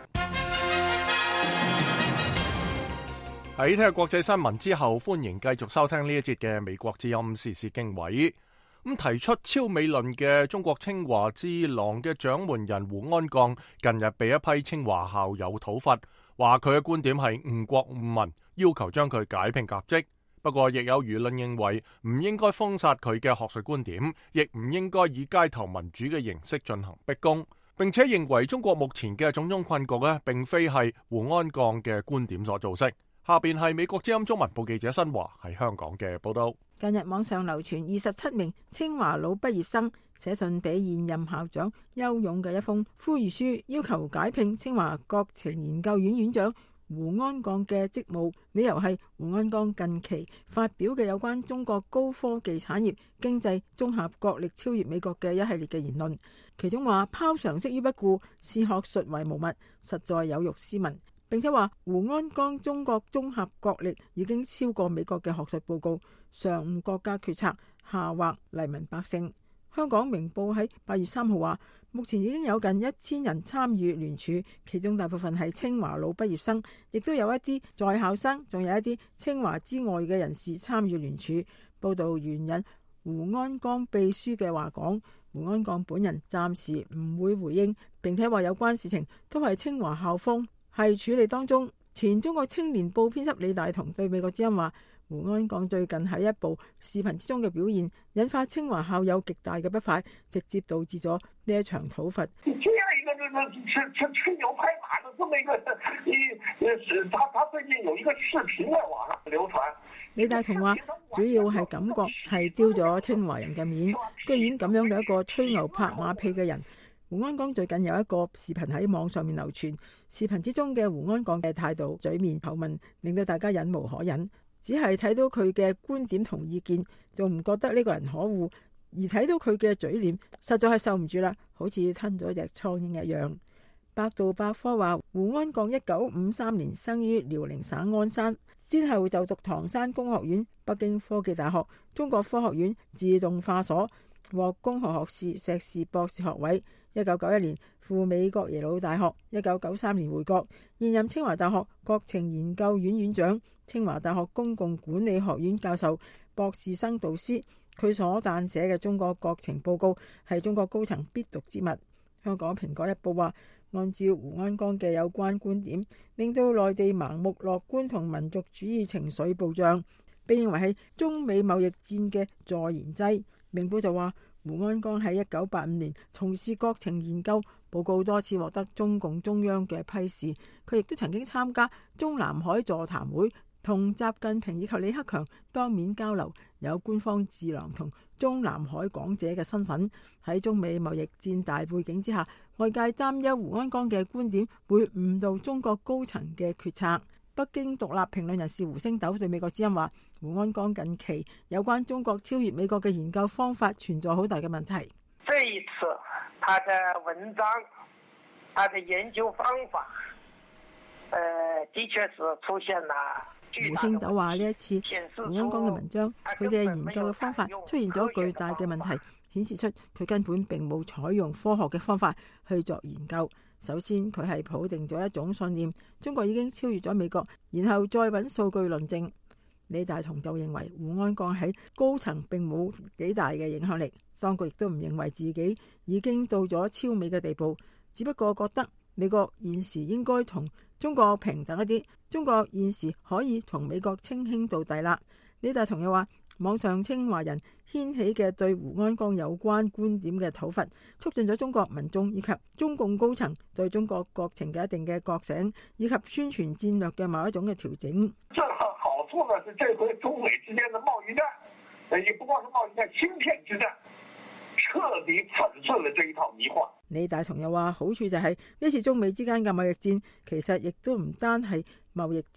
喺聽日國際新聞之後，歡迎繼續收聽呢一節嘅美國之音時事經緯。提出超美論嘅中國清華智囊嘅掌門人胡安鋼近日被一批清華校友討伐，話佢嘅觀點係誤國誤民，要求將佢解聘革職。不過亦有輿論認為唔應該封殺佢嘅學術觀點，亦唔應該以街頭民主嘅形式進行逼宮，並且認為中國目前嘅種種困局並非係胡安鋼嘅觀點所造成。下邊係美國之音中文部記者新華喺香港嘅報道。 近日網上流傳27名清華老畢業生寫信俾現任校長邱勇嘅一封呼籲書，要求解聘清華國情研究院院長胡安鋼嘅職務，理由係胡安鋼近期發表嘅有關中國高科技產業經濟綜合國力超越美國嘅一系列嘅言論，其中話拋常識於不顧，視學術為無物，實在有辱斯文。並且話胡安鋼中國綜合國力已經超過美國嘅學術報告，上誤國家決策，下惑黎民百姓。香港明報喺8月3號話，目前已經有近1000人參與聯署，其中大部分係清華老畢業生，亦都有一啲在校生，仲有一啲清華之外嘅人士參與聯署。報道援引胡安鋼秘書嘅話講，胡安鋼本人暫時唔會回應，並且話有關事情都係清華校方係處理當中。前中國青年報編輯李大同對美國之音話，胡安鋼最近喺一部視頻之中嘅表現，引發清華校友極大嘅不快，直接導致咗呢一場討伐。 這樣一個吹牛拍馬的這麼一個，他最近有一個視頻在網上流傳。 李大同話，主要係感覺係丟咗清華人嘅面，居然咁樣嘅一個吹牛拍馬屁嘅人。胡安鋼最近有一個視頻喺網上面流傳，視頻之中嘅胡安鋼嘅態度、嘴面口吻，令到大家忍無可忍。只係睇到佢嘅觀點同意見，就唔覺得呢個人可惡；而睇到佢嘅嘴臉，實在係受唔住啦，好似吞咗隻蒼蠅一樣。百度百科話，胡安鋼1953年生於遼寧省鞍山，先後就讀唐山工學院、北京科技大學、中國科學院自動化所，獲工學學士、碩士、博士學位。1991年赴美國耶魯大學，1993年回國，現任清華大學國情研究院院長、清華大學公共管理學院教授、博士生導師。佢所撰寫嘅《中國國情報告》係中國高層必讀之物。香港蘋果日報話，按照胡安鋼嘅有關觀點，令到內地盲目樂觀同民族主義情緒暴漲，被認為係中美貿易戰嘅助燃劑。明報就話，胡安鋼喺1985年從事國情研究，報告多次獲得中共中央嘅批示。佢亦都曾經參加中南海座談會，同習近平以及李克強當面交流，有官方智囊同中南海講者嘅身份。喺中美貿易戰大背景之下，外界擔憂胡安鋼嘅觀點會誤導中國高層嘅決策。北京獨立評論人士胡星斗對美國之音話，胡安鋼近期有關中國超越美國嘅研究方法存在好大嘅問題。 這一次他的文章，他的研究方法，的確是出現了。 胡星斗話，呢一次胡安鋼嘅文章，佢嘅研究嘅方法出現咗巨大嘅問題，顯示出佢根本並冇採用科學嘅方法去做研究。首先，佢係抱定咗一種信念，中國已經超越咗美國，然後再揾數據論證。李大同就認為胡安鋼喺高層並冇幾大嘅影響力，當局亦都唔認為自己已經到咗超美嘅地步，只不過覺得美國現時應該同中國平等一啲，中國現時可以同美國稱兄道弟啦。李大同又話，網上清華人掀起嘅對胡安鋼有關觀點嘅討伐，促進咗中國民眾以及中共高層對中國國情嘅一定嘅覺醒，以及宣傳戰略嘅某一種嘅調整。 正好處呢是這回中美之間的貿易戰，也不光是貿易戰，芯片之戰，徹底粉碎了這一套迷幻。 李大同又話，好處就係呢次中美之間嘅貿易戰，其實亦都唔單係貿易戰，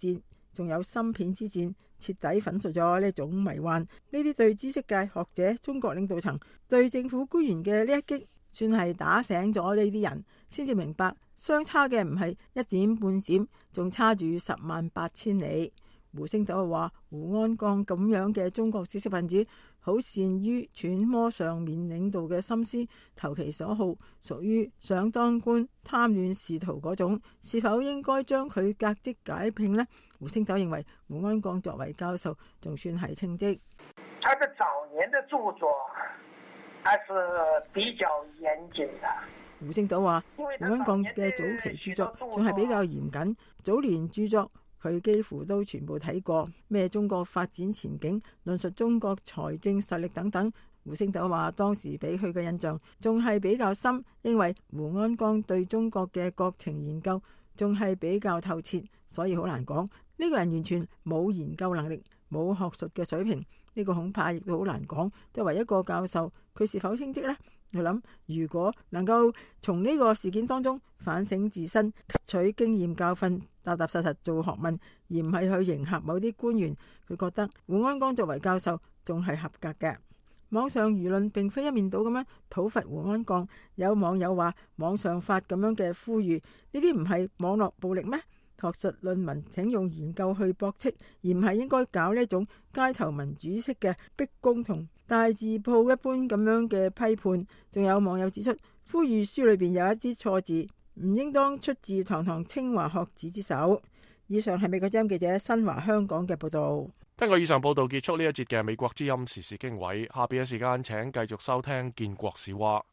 仲有芯片之戰，徹底粉碎咗呢種迷幻。呢啲對知識界學者、中國領導層、對政府官員嘅呢一擊，算係打醒咗呢啲人，先至明白相差嘅唔係一點半點，仲差住108000里。胡星斗話：胡鞍鋼咁樣嘅中國知識分子，好善於揣摩上面領導嘅心思，投其所好，屬於想當官、貪戀仕途嗰種。是否應該將佢革職解聘呢？胡星斗認為胡鞍鋼作為教授，仲算係稱職。 他的早年的著作還是比較嚴謹的。 胡星斗話：胡鞍鋼嘅早期著作仲係比較嚴謹，早年著作佢幾乎都全部睇過，咩中國發展前景、論述中國財政實力等等。胡星斗話當時俾佢嘅印象仲係比較深，因為胡鞍鋼對中國嘅國情研究仲係比較透徹，所以好難講呢個人完全冇研究能力、冇學術嘅水平。呢個恐怕亦都好難講。作為一個教授，佢是否稱職呢？我諗如果能夠從呢個事件當中反省自身，吸取經驗教訓，踏踏實實做學問，而唔係去迎合某啲官員，佢覺得胡鞍鋼作為教授仲係合格嘅。網上輿論並非一面倒咁樣討伐胡鞍鋼，有網友話網上發咁樣嘅呼籲，呢啲唔係網絡暴力咩？學術論文請用研究去駁斥，而唔係應該搞呢種街頭民主式嘅逼宮同大字報一般咁樣嘅批判。仲有網友指出，呼籲書裏邊有一啲錯字，唔應當出自堂堂清華學子之手。以上係美國之音記者新華香港嘅報道。 根據以上報道結束呢一節嘅美國之音時事經緯，下邊嘅時間請繼續收聽建國史話。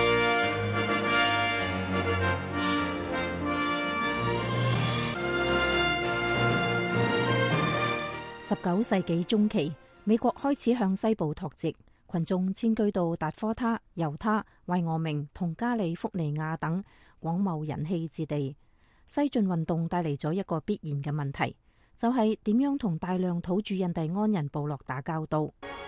19世紀中期，美國開始向西部拓殖，群眾遷居到達科他、猶他、懷俄明同加利福尼亞等廣袤人稀之地。西進運動帶嚟咗一個必然嘅問題，就係點樣同大量土著印第安人部落打交道。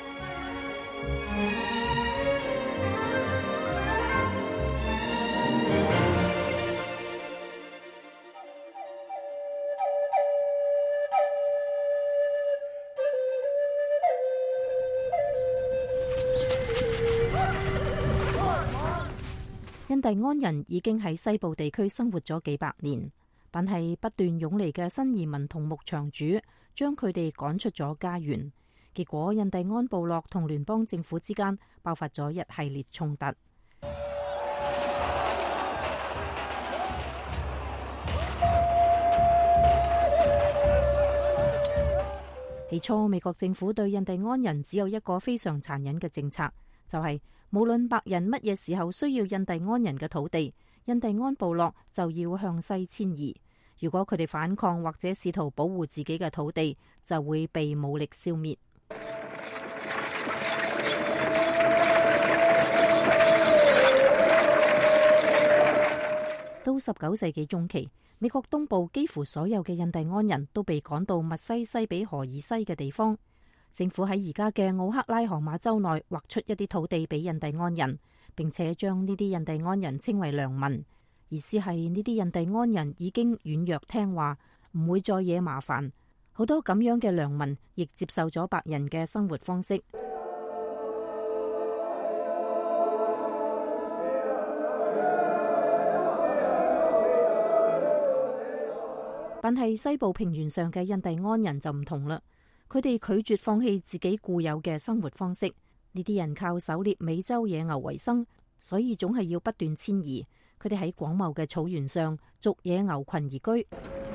印第安人已經喺西部地區生活咗幾百年，但係不斷湧嚟嘅新移民同牧場主將佢哋趕出咗家園，結果印第安部落同聯邦政府之間爆發咗一系列衝突。起初，美國政府對印第安人只有一個非常殘忍嘅政策，就係無論白人乜嘢時候需要印第安人嘅土地，印第安部落就要向西遷移。如果佢哋反抗或者試圖保護自己嘅土地，就會被武力消滅。到19世紀中期，美國東部幾乎所有嘅印第安人都被趕到密西西比河以西嘅地方。政府喺而家嘅奧克拉荷馬州內劃出一啲土地俾印第安人，並且將呢啲印第安人稱為良民，意思係呢啲印第安人已經軟弱聽話，唔會再惹麻煩。好多咁樣嘅良民亦接受咗白人嘅生活方式。但係西部平原上嘅印第安人就唔同啦。佢哋拒絕放棄自己固有嘅生活方式，呢啲人靠狩獵美洲野牛為生，所以總係要不斷遷移。佢哋喺廣袤嘅草原上逐野牛群而居。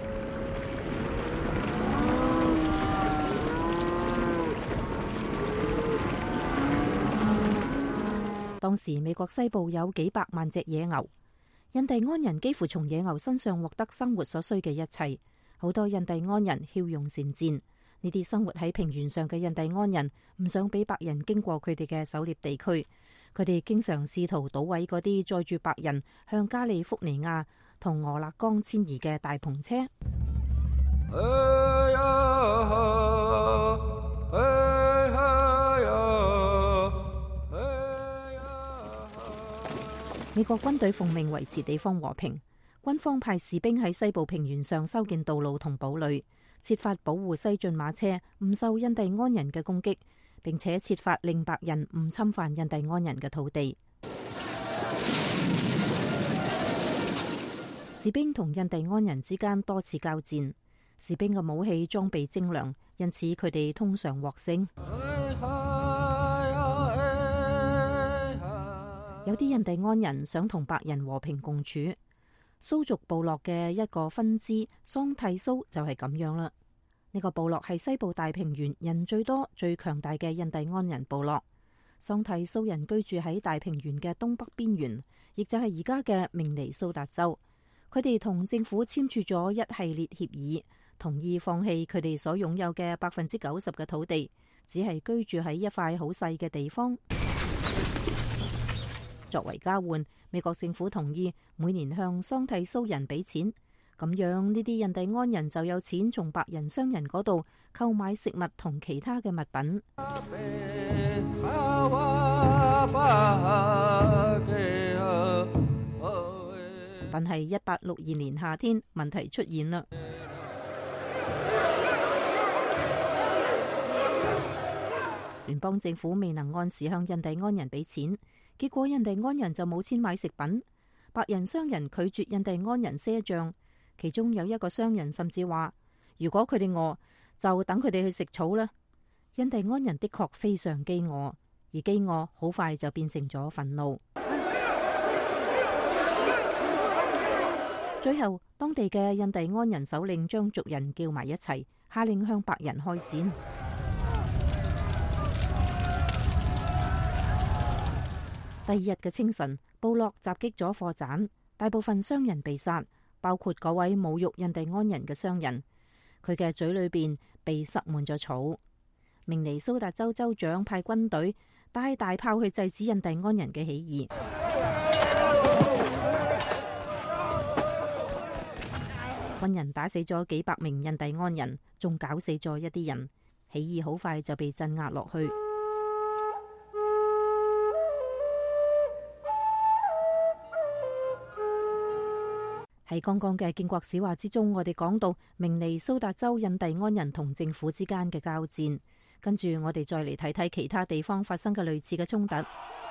當時美國西部有幾百萬隻野牛，印第安人幾乎從野牛身上獲得生活所需嘅一切。好多印第安人驍勇善戰。呢啲生活喺平原上嘅印第安人唔想俾白人經過佢哋嘅狩獵地區，佢哋經常試圖搗毀嗰啲載住白人向加利福尼亞同俄勒岡遷移嘅大篷車。美國軍隊奉命維持地方和平，軍方派士兵喺西部平原上修建道路同堡壘。 設法保護西進馬車唔受印第安人嘅攻擊，並且設法令白人唔侵犯印第安人嘅土地。士兵同印第安人之間多次交戰，士兵嘅武器裝備精良，因此佢哋通常獲勝。有啲印第安人想同白人和平共處，蘇族部落嘅一個分支桑蒂蘇就係咁樣啦。呢個部落係西部大平原人最多、最強大嘅印第安人部落。桑蒂蘇人居住喺大平原嘅東北邊緣，亦就係而家嘅明尼蘇達州。佢哋同政府簽署咗一系列協議，同意放棄佢哋所擁有嘅90%嘅土地，只係居住喺一塊好細嘅地方。作為交換，美國政府同意每年向桑蒂蘇人俾錢，咁樣呢啲印第安人就有錢從白人商人嗰度購買食物同其他嘅物品。但係1862年夏天，問題出現啦。聯邦政府未能按時向印第安人俾錢，結果印第安人就冇錢買食品。白人商人拒絕印第安人賒賬，其中有一個商人甚至話：如果佢哋餓，就等佢哋去食草啦。印第安人的確非常飢餓，而飢餓好快就變成咗憤怒。最後，當地嘅印第安人首領將族人叫埋一齊，下令向白人開戰。第二日嘅清晨，部落襲擊咗貨棧，大部分商人被殺，包括嗰位侮辱印第安人嘅商人，佢嘅嘴裏邊被塞滿咗草。明尼蘇達州州長派軍隊帶大炮去制止印第安人嘅起義。軍人打死咗幾百名印第安人，仲搞死咗一啲人，起義好快就被鎮壓落去。喺剛剛嘅建國史話之中，我哋講到明尼蘇達州印第安人同政府之間嘅交戰，跟住我哋再嚟睇睇其他地方發生嘅類似嘅衝突。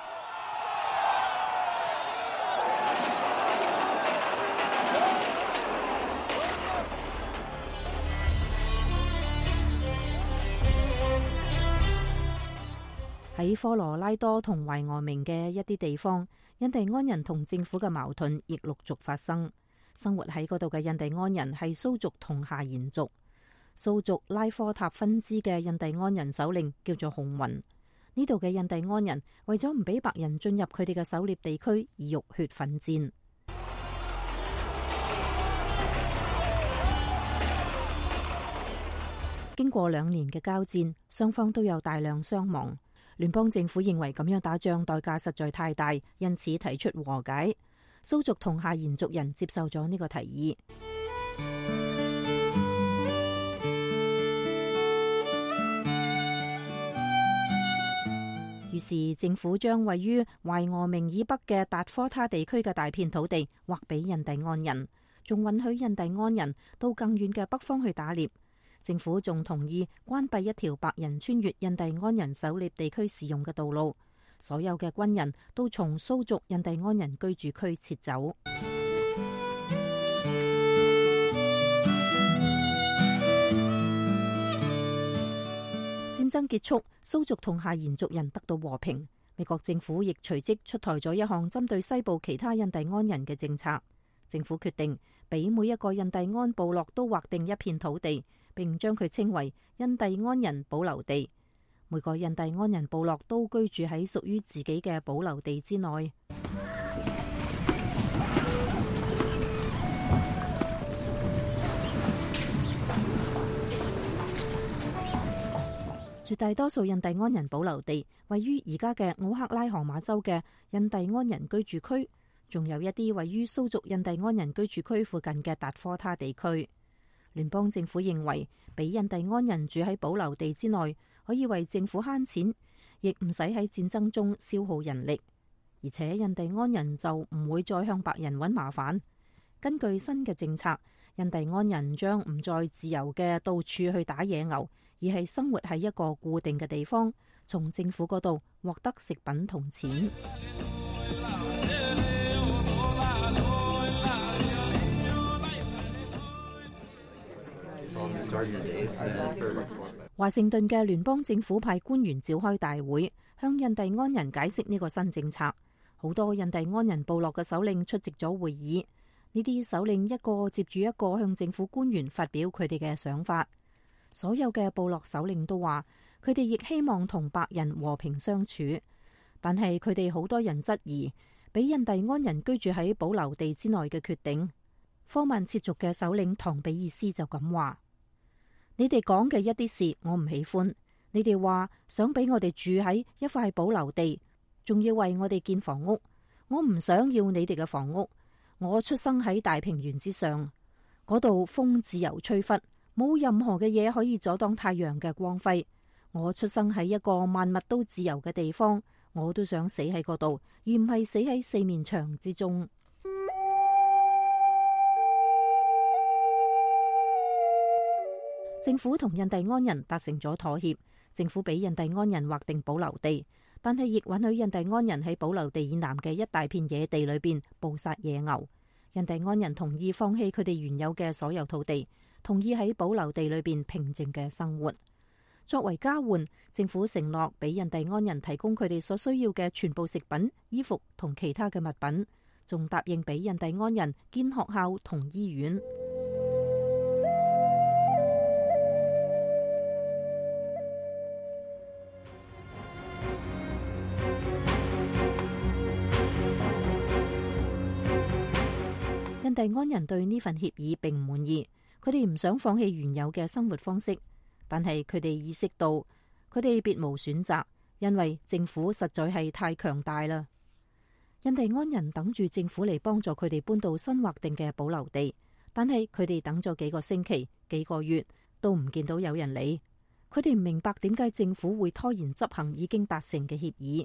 喺科羅拉多同懷俄明嘅一啲地方，印第安人同政府嘅矛盾亦陸續發生。生活喺嗰度嘅印第安人係蘇族同夏延族。蘇族拉科塔分支嘅印第安人首領叫做洪雲。呢度嘅印第安人為咗唔俾白人進入佢哋嘅狩獵地區而浴血奮戰。經過2年嘅交戰，雙方都有大量傷亡。聯邦政府認為咁樣打仗代價實在太大，因此提出和解。蘇族同夏延族人接受咗呢個提議。於是政府將位於懷俄明以北嘅達科他地區嘅大片土地劃俾印第安人，仲允許印第安人到更遠嘅北方去打獵。政府仲同意關閉一條白人穿越印第安人狩獵地區使用嘅道路，所有嘅軍人都從蘇族印第安人居住區撤走。戰爭結束，蘇族同夏延族人得到和平。美國政府亦隨即出台咗一項針對西部其他印第安人嘅政策。政府決定俾每一個印第安部落都劃定一片土地，並將佢稱為印第安人保留地。每個印第安人部落都居住喺屬於自己嘅保留地之內。絕大多數印第安人保留地位於而家嘅奧克拉荷馬州嘅印第安人居住區，仲有一啲位於蘇族印第安人居住區附近嘅達科他地區。聯邦政府認為，俾印第安人住喺保留地之內，可以為政府慳錢，亦唔使喺戰爭中消耗人力，而且印第安人就唔會再向白人揾麻煩。 根據新嘅政策，印第安人將唔再自由嘅到處去打野牛，而係生活喺一個固定嘅地方，從政府嗰度獲得食品同錢。華盛頓嘅聯邦政府派官員召開大會，向印第安人解釋呢個新政策。好多印第安人部落嘅首領出席咗會議，呢啲首領一個接住一個向政府官員發表佢哋嘅想法。所有嘅部落首領都話，佢哋亦希望同白人和平相處，但係佢哋好多人質疑俾印第安人居住喺保留地之內嘅決定。科曼切族嘅首領唐比爾斯就咁話：你哋講嘅一啲事我唔喜歡，你哋話想俾我哋住喺一塊保留地，仲要為我哋建房屋，我唔想要你哋嘅房屋。我出生喺大平原之上，嗰度風自由吹拂，冇任何嘅嘢可以阻擋太陽嘅光輝。我出生喺一個萬物都自由嘅地方，我都想死喺嗰度，而唔係死喺四面牆之中。政府同印第安人達成咗妥協，政府俾印第安人劃定保留地，但係亦允許印第安人喺保留地以南嘅一大片野地裏邊捕殺野牛。印第安人同意放棄佢哋原有嘅所有土地，同意喺保留地裏邊平靜嘅生活。作為交換，政府承諾俾印第安人提供佢哋所需要嘅全部食品、衣服同其他嘅物品，仲答應俾印第安人建學校同醫院。印第安人對呢份協議並唔滿意，佢哋唔想放棄原有嘅生活方式，但係佢哋意識到佢哋別無選擇，因為政府實在係太強大啦。印第安人等住政府嚟幫助佢哋搬到新劃定嘅保留地，但係佢哋等咗幾個星期、幾個月都唔見到有人理。佢哋唔明白點解政府會拖延執行已經達成嘅協議。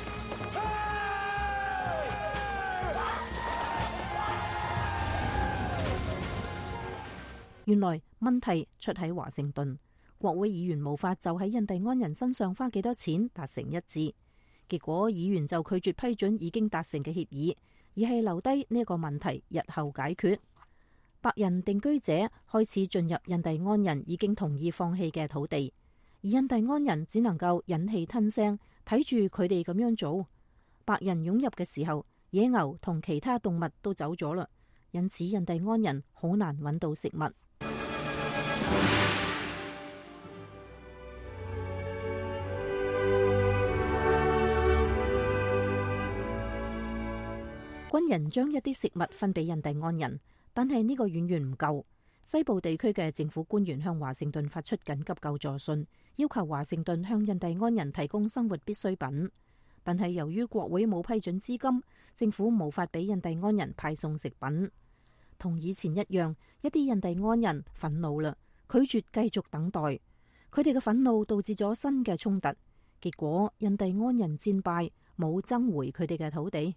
原來問題出喺華盛頓，國會議員無法就喺印第安人身上花幾多錢達成一致，結果議員就拒絕批准已經達成嘅協議，而係留低呢個問題日後解決。白人定居者開始進入印第安人已經同意放棄嘅土地，而印第安人只能夠忍氣吞聲睇住佢哋咁樣做。白人湧入嘅時候，野牛同其他動物都走咗啦，因此印第安人好難揾到食物。軍人將一啲食物分俾印第安人，但係呢個遠遠唔夠。西部地區嘅政府官員向華盛頓發出緊急救助信，要求華盛頓向印第安人提供生活必需品。但係由於國會冇批准資金，政府無法俾印第安人派送食品。同以前一樣，一啲印第安人憤怒啦，拒絕繼續等待。佢哋嘅憤怒導致咗新嘅衝突，結果印第安人戰敗，冇爭回佢哋嘅土地。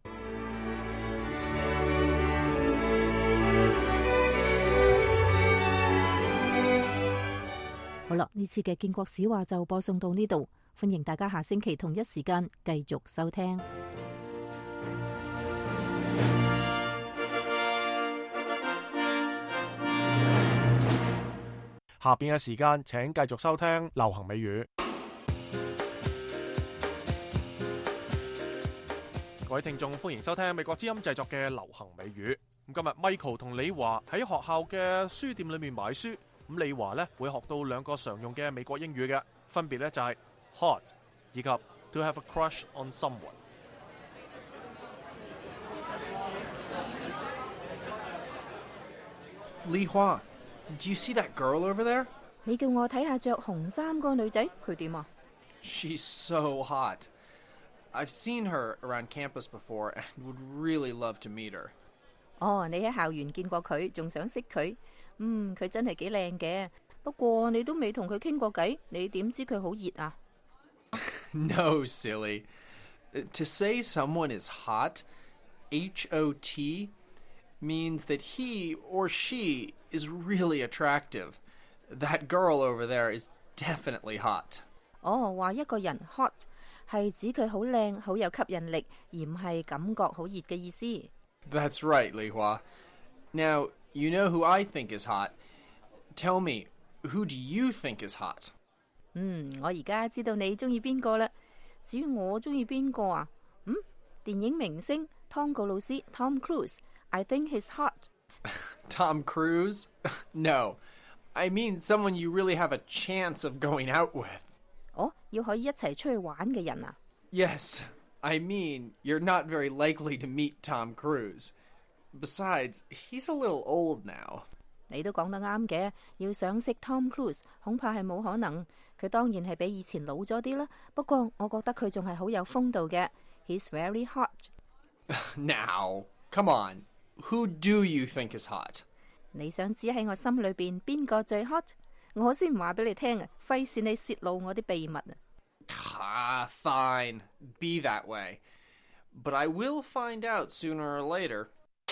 好啦，呢次嘅建國史話就播送到呢度，歡迎大家下星期同一時間繼續收聽。 下邊嘅時間，請繼續收聽流行美語。各位聽眾，歡迎收聽美國之音製作嘅流行美語。咁今日 Michael 同李華喺學校嘅書店裏面買書。咁李華咧會學到兩個常用嘅美國英語嘅，分別咧就係 hot 以及 to have a crush on someone。 李華，Do you see that girl over there? 你叫我睇下着紅衫個女仔，佢點啊？ She's so hot. I've seen her around campus before and would really love to meet her. 哦，你喺校園見過佢，仲想識佢？佢真係幾靚嘅。不過你都未同佢傾過偈，你點知佢好熱啊？ No, silly. To say someone is hot, H-O-T, means that he or she is really attractive. That girl over there is definitely hot. 話一個人 hot 係指佢好靚、好有吸引力，而唔係感覺好熱嘅意思。 That's right, Li Hua. Now, you know who I think is hot. Tell me, who do you think is hot? 我而家知道你中意邊個啦。至於我中意邊個啊？電影明星湯告魯斯 Tom Cruise. I think he's hot. Tom Cruise? No. I mean someone you really have a chance of going out with. 要可以一齊出去玩嘅人啊？ Yes. I mean, you're not very likely to meet Tom Cruise. Besides, he's a little old now. 你都講得啱嘅，要想識 Tom Cruise 恐怕係冇可能。佢當然係比以前老咗啲啦，不過我覺得佢仲係好有風度嘅。He's very hot. Now, come on. Who do you think is hot? 你想知喺我心裏邊邊個最 hot？ 我先唔話俾你聽啊，費事你泄露我啲秘密啊。 Fine. Be that way. But I will find out sooner or later.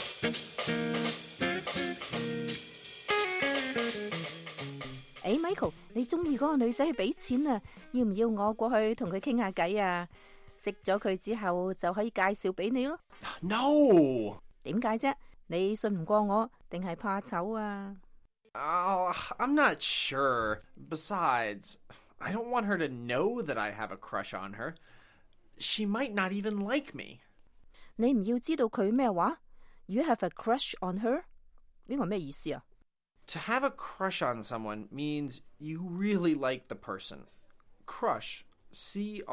Michael， 你中意嗰個女仔去俾錢啊？要唔要我過去同佢傾下偈啊？識咗佢之後就可以介紹俾你咯。 No! 點解啫？你信唔過我，定係怕醜啊？ I'm not sure. Besides, I don't want her to know that I have a crush on her. She might not even like me. 你唔要知道佢咩話 ？You have a crush on her？ 呢個咩意思啊？ To have a crush on someone means you really like the person. Crush, C-R-U-S-H,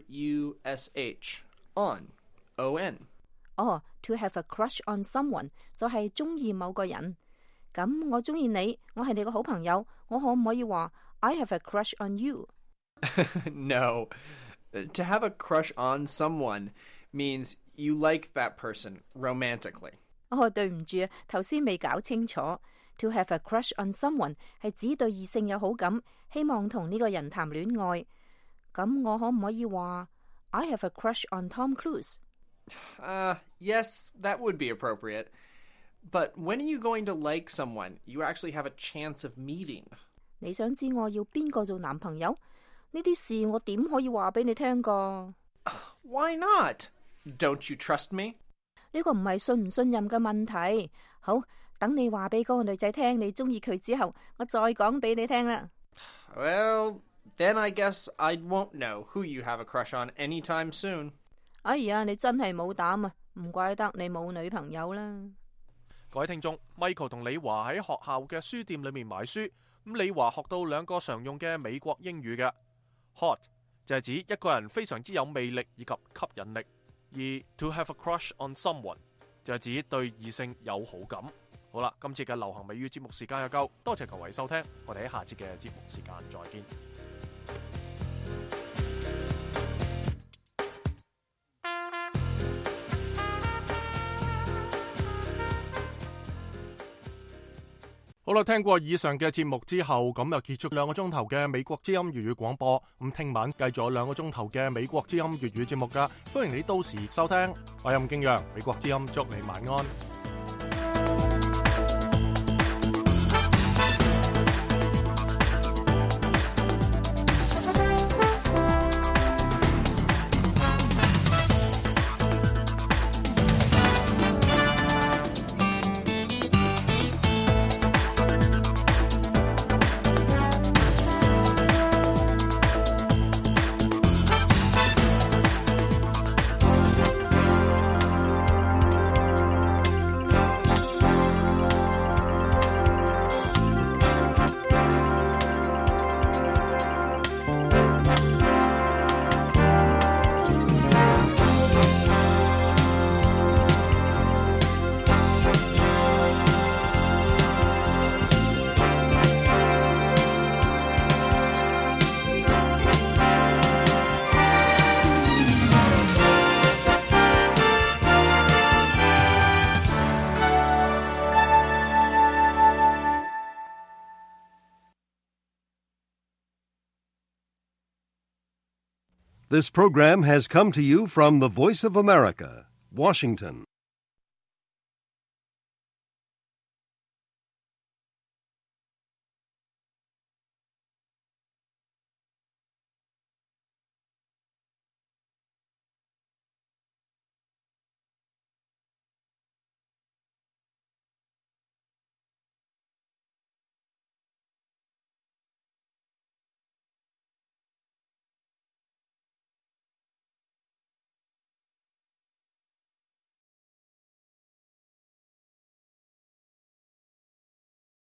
on, O-N. To have a crush on someone 就係中意某個人。咁我中意你，我係你個好朋友，我可唔可以話 I have a crush on you？ No. To have a crush on someone means you like that person romantically. 對唔住啊，頭先未搞清楚。To have a crush on someone 係指對異性有好感，希望同呢個人談戀愛。咁我可唔可以話 I have a crush on Tom Cruise？ Yes, that would be appropriate. But when are you going to like someone you actually have a chance of meeting? 你想知我要邊個做男朋友？呢啲事我點可以話俾你聽㗎？ Why not? Don't you trust me? 呢個唔係信唔信任嘅問題。好，等你話俾嗰個女仔聽你中意佢之後，我再講俾你聽啦。 Well, then I guess I won't know who you have a crush on anytime soon. 哎呀，你真係冇膽啊！唔怪得你冇女朋友啦。 各位聽眾 ，Michael 同李華喺學校嘅書店裏面買書，咁李華學到兩個常用嘅美國英語嘅 hot 就係指一個人非常之有魅力以及吸引力，而 to have a crush on someone 就係指對異性有好感。好啦，今次嘅流行美語節目時間又夠，多謝各位收聽，我哋喺下次嘅節目時間再見。好啦，聽過以上嘅節目之後，咁又結束2個鐘頭嘅美國之音粵語廣播。咁聽晚繼續有2個鐘頭嘅美國之音粵語節目噶，歡迎你到時收聽。我係吳敬陽，美國之音祝你晚安。 This program has come to you from the Voice of America, Washington.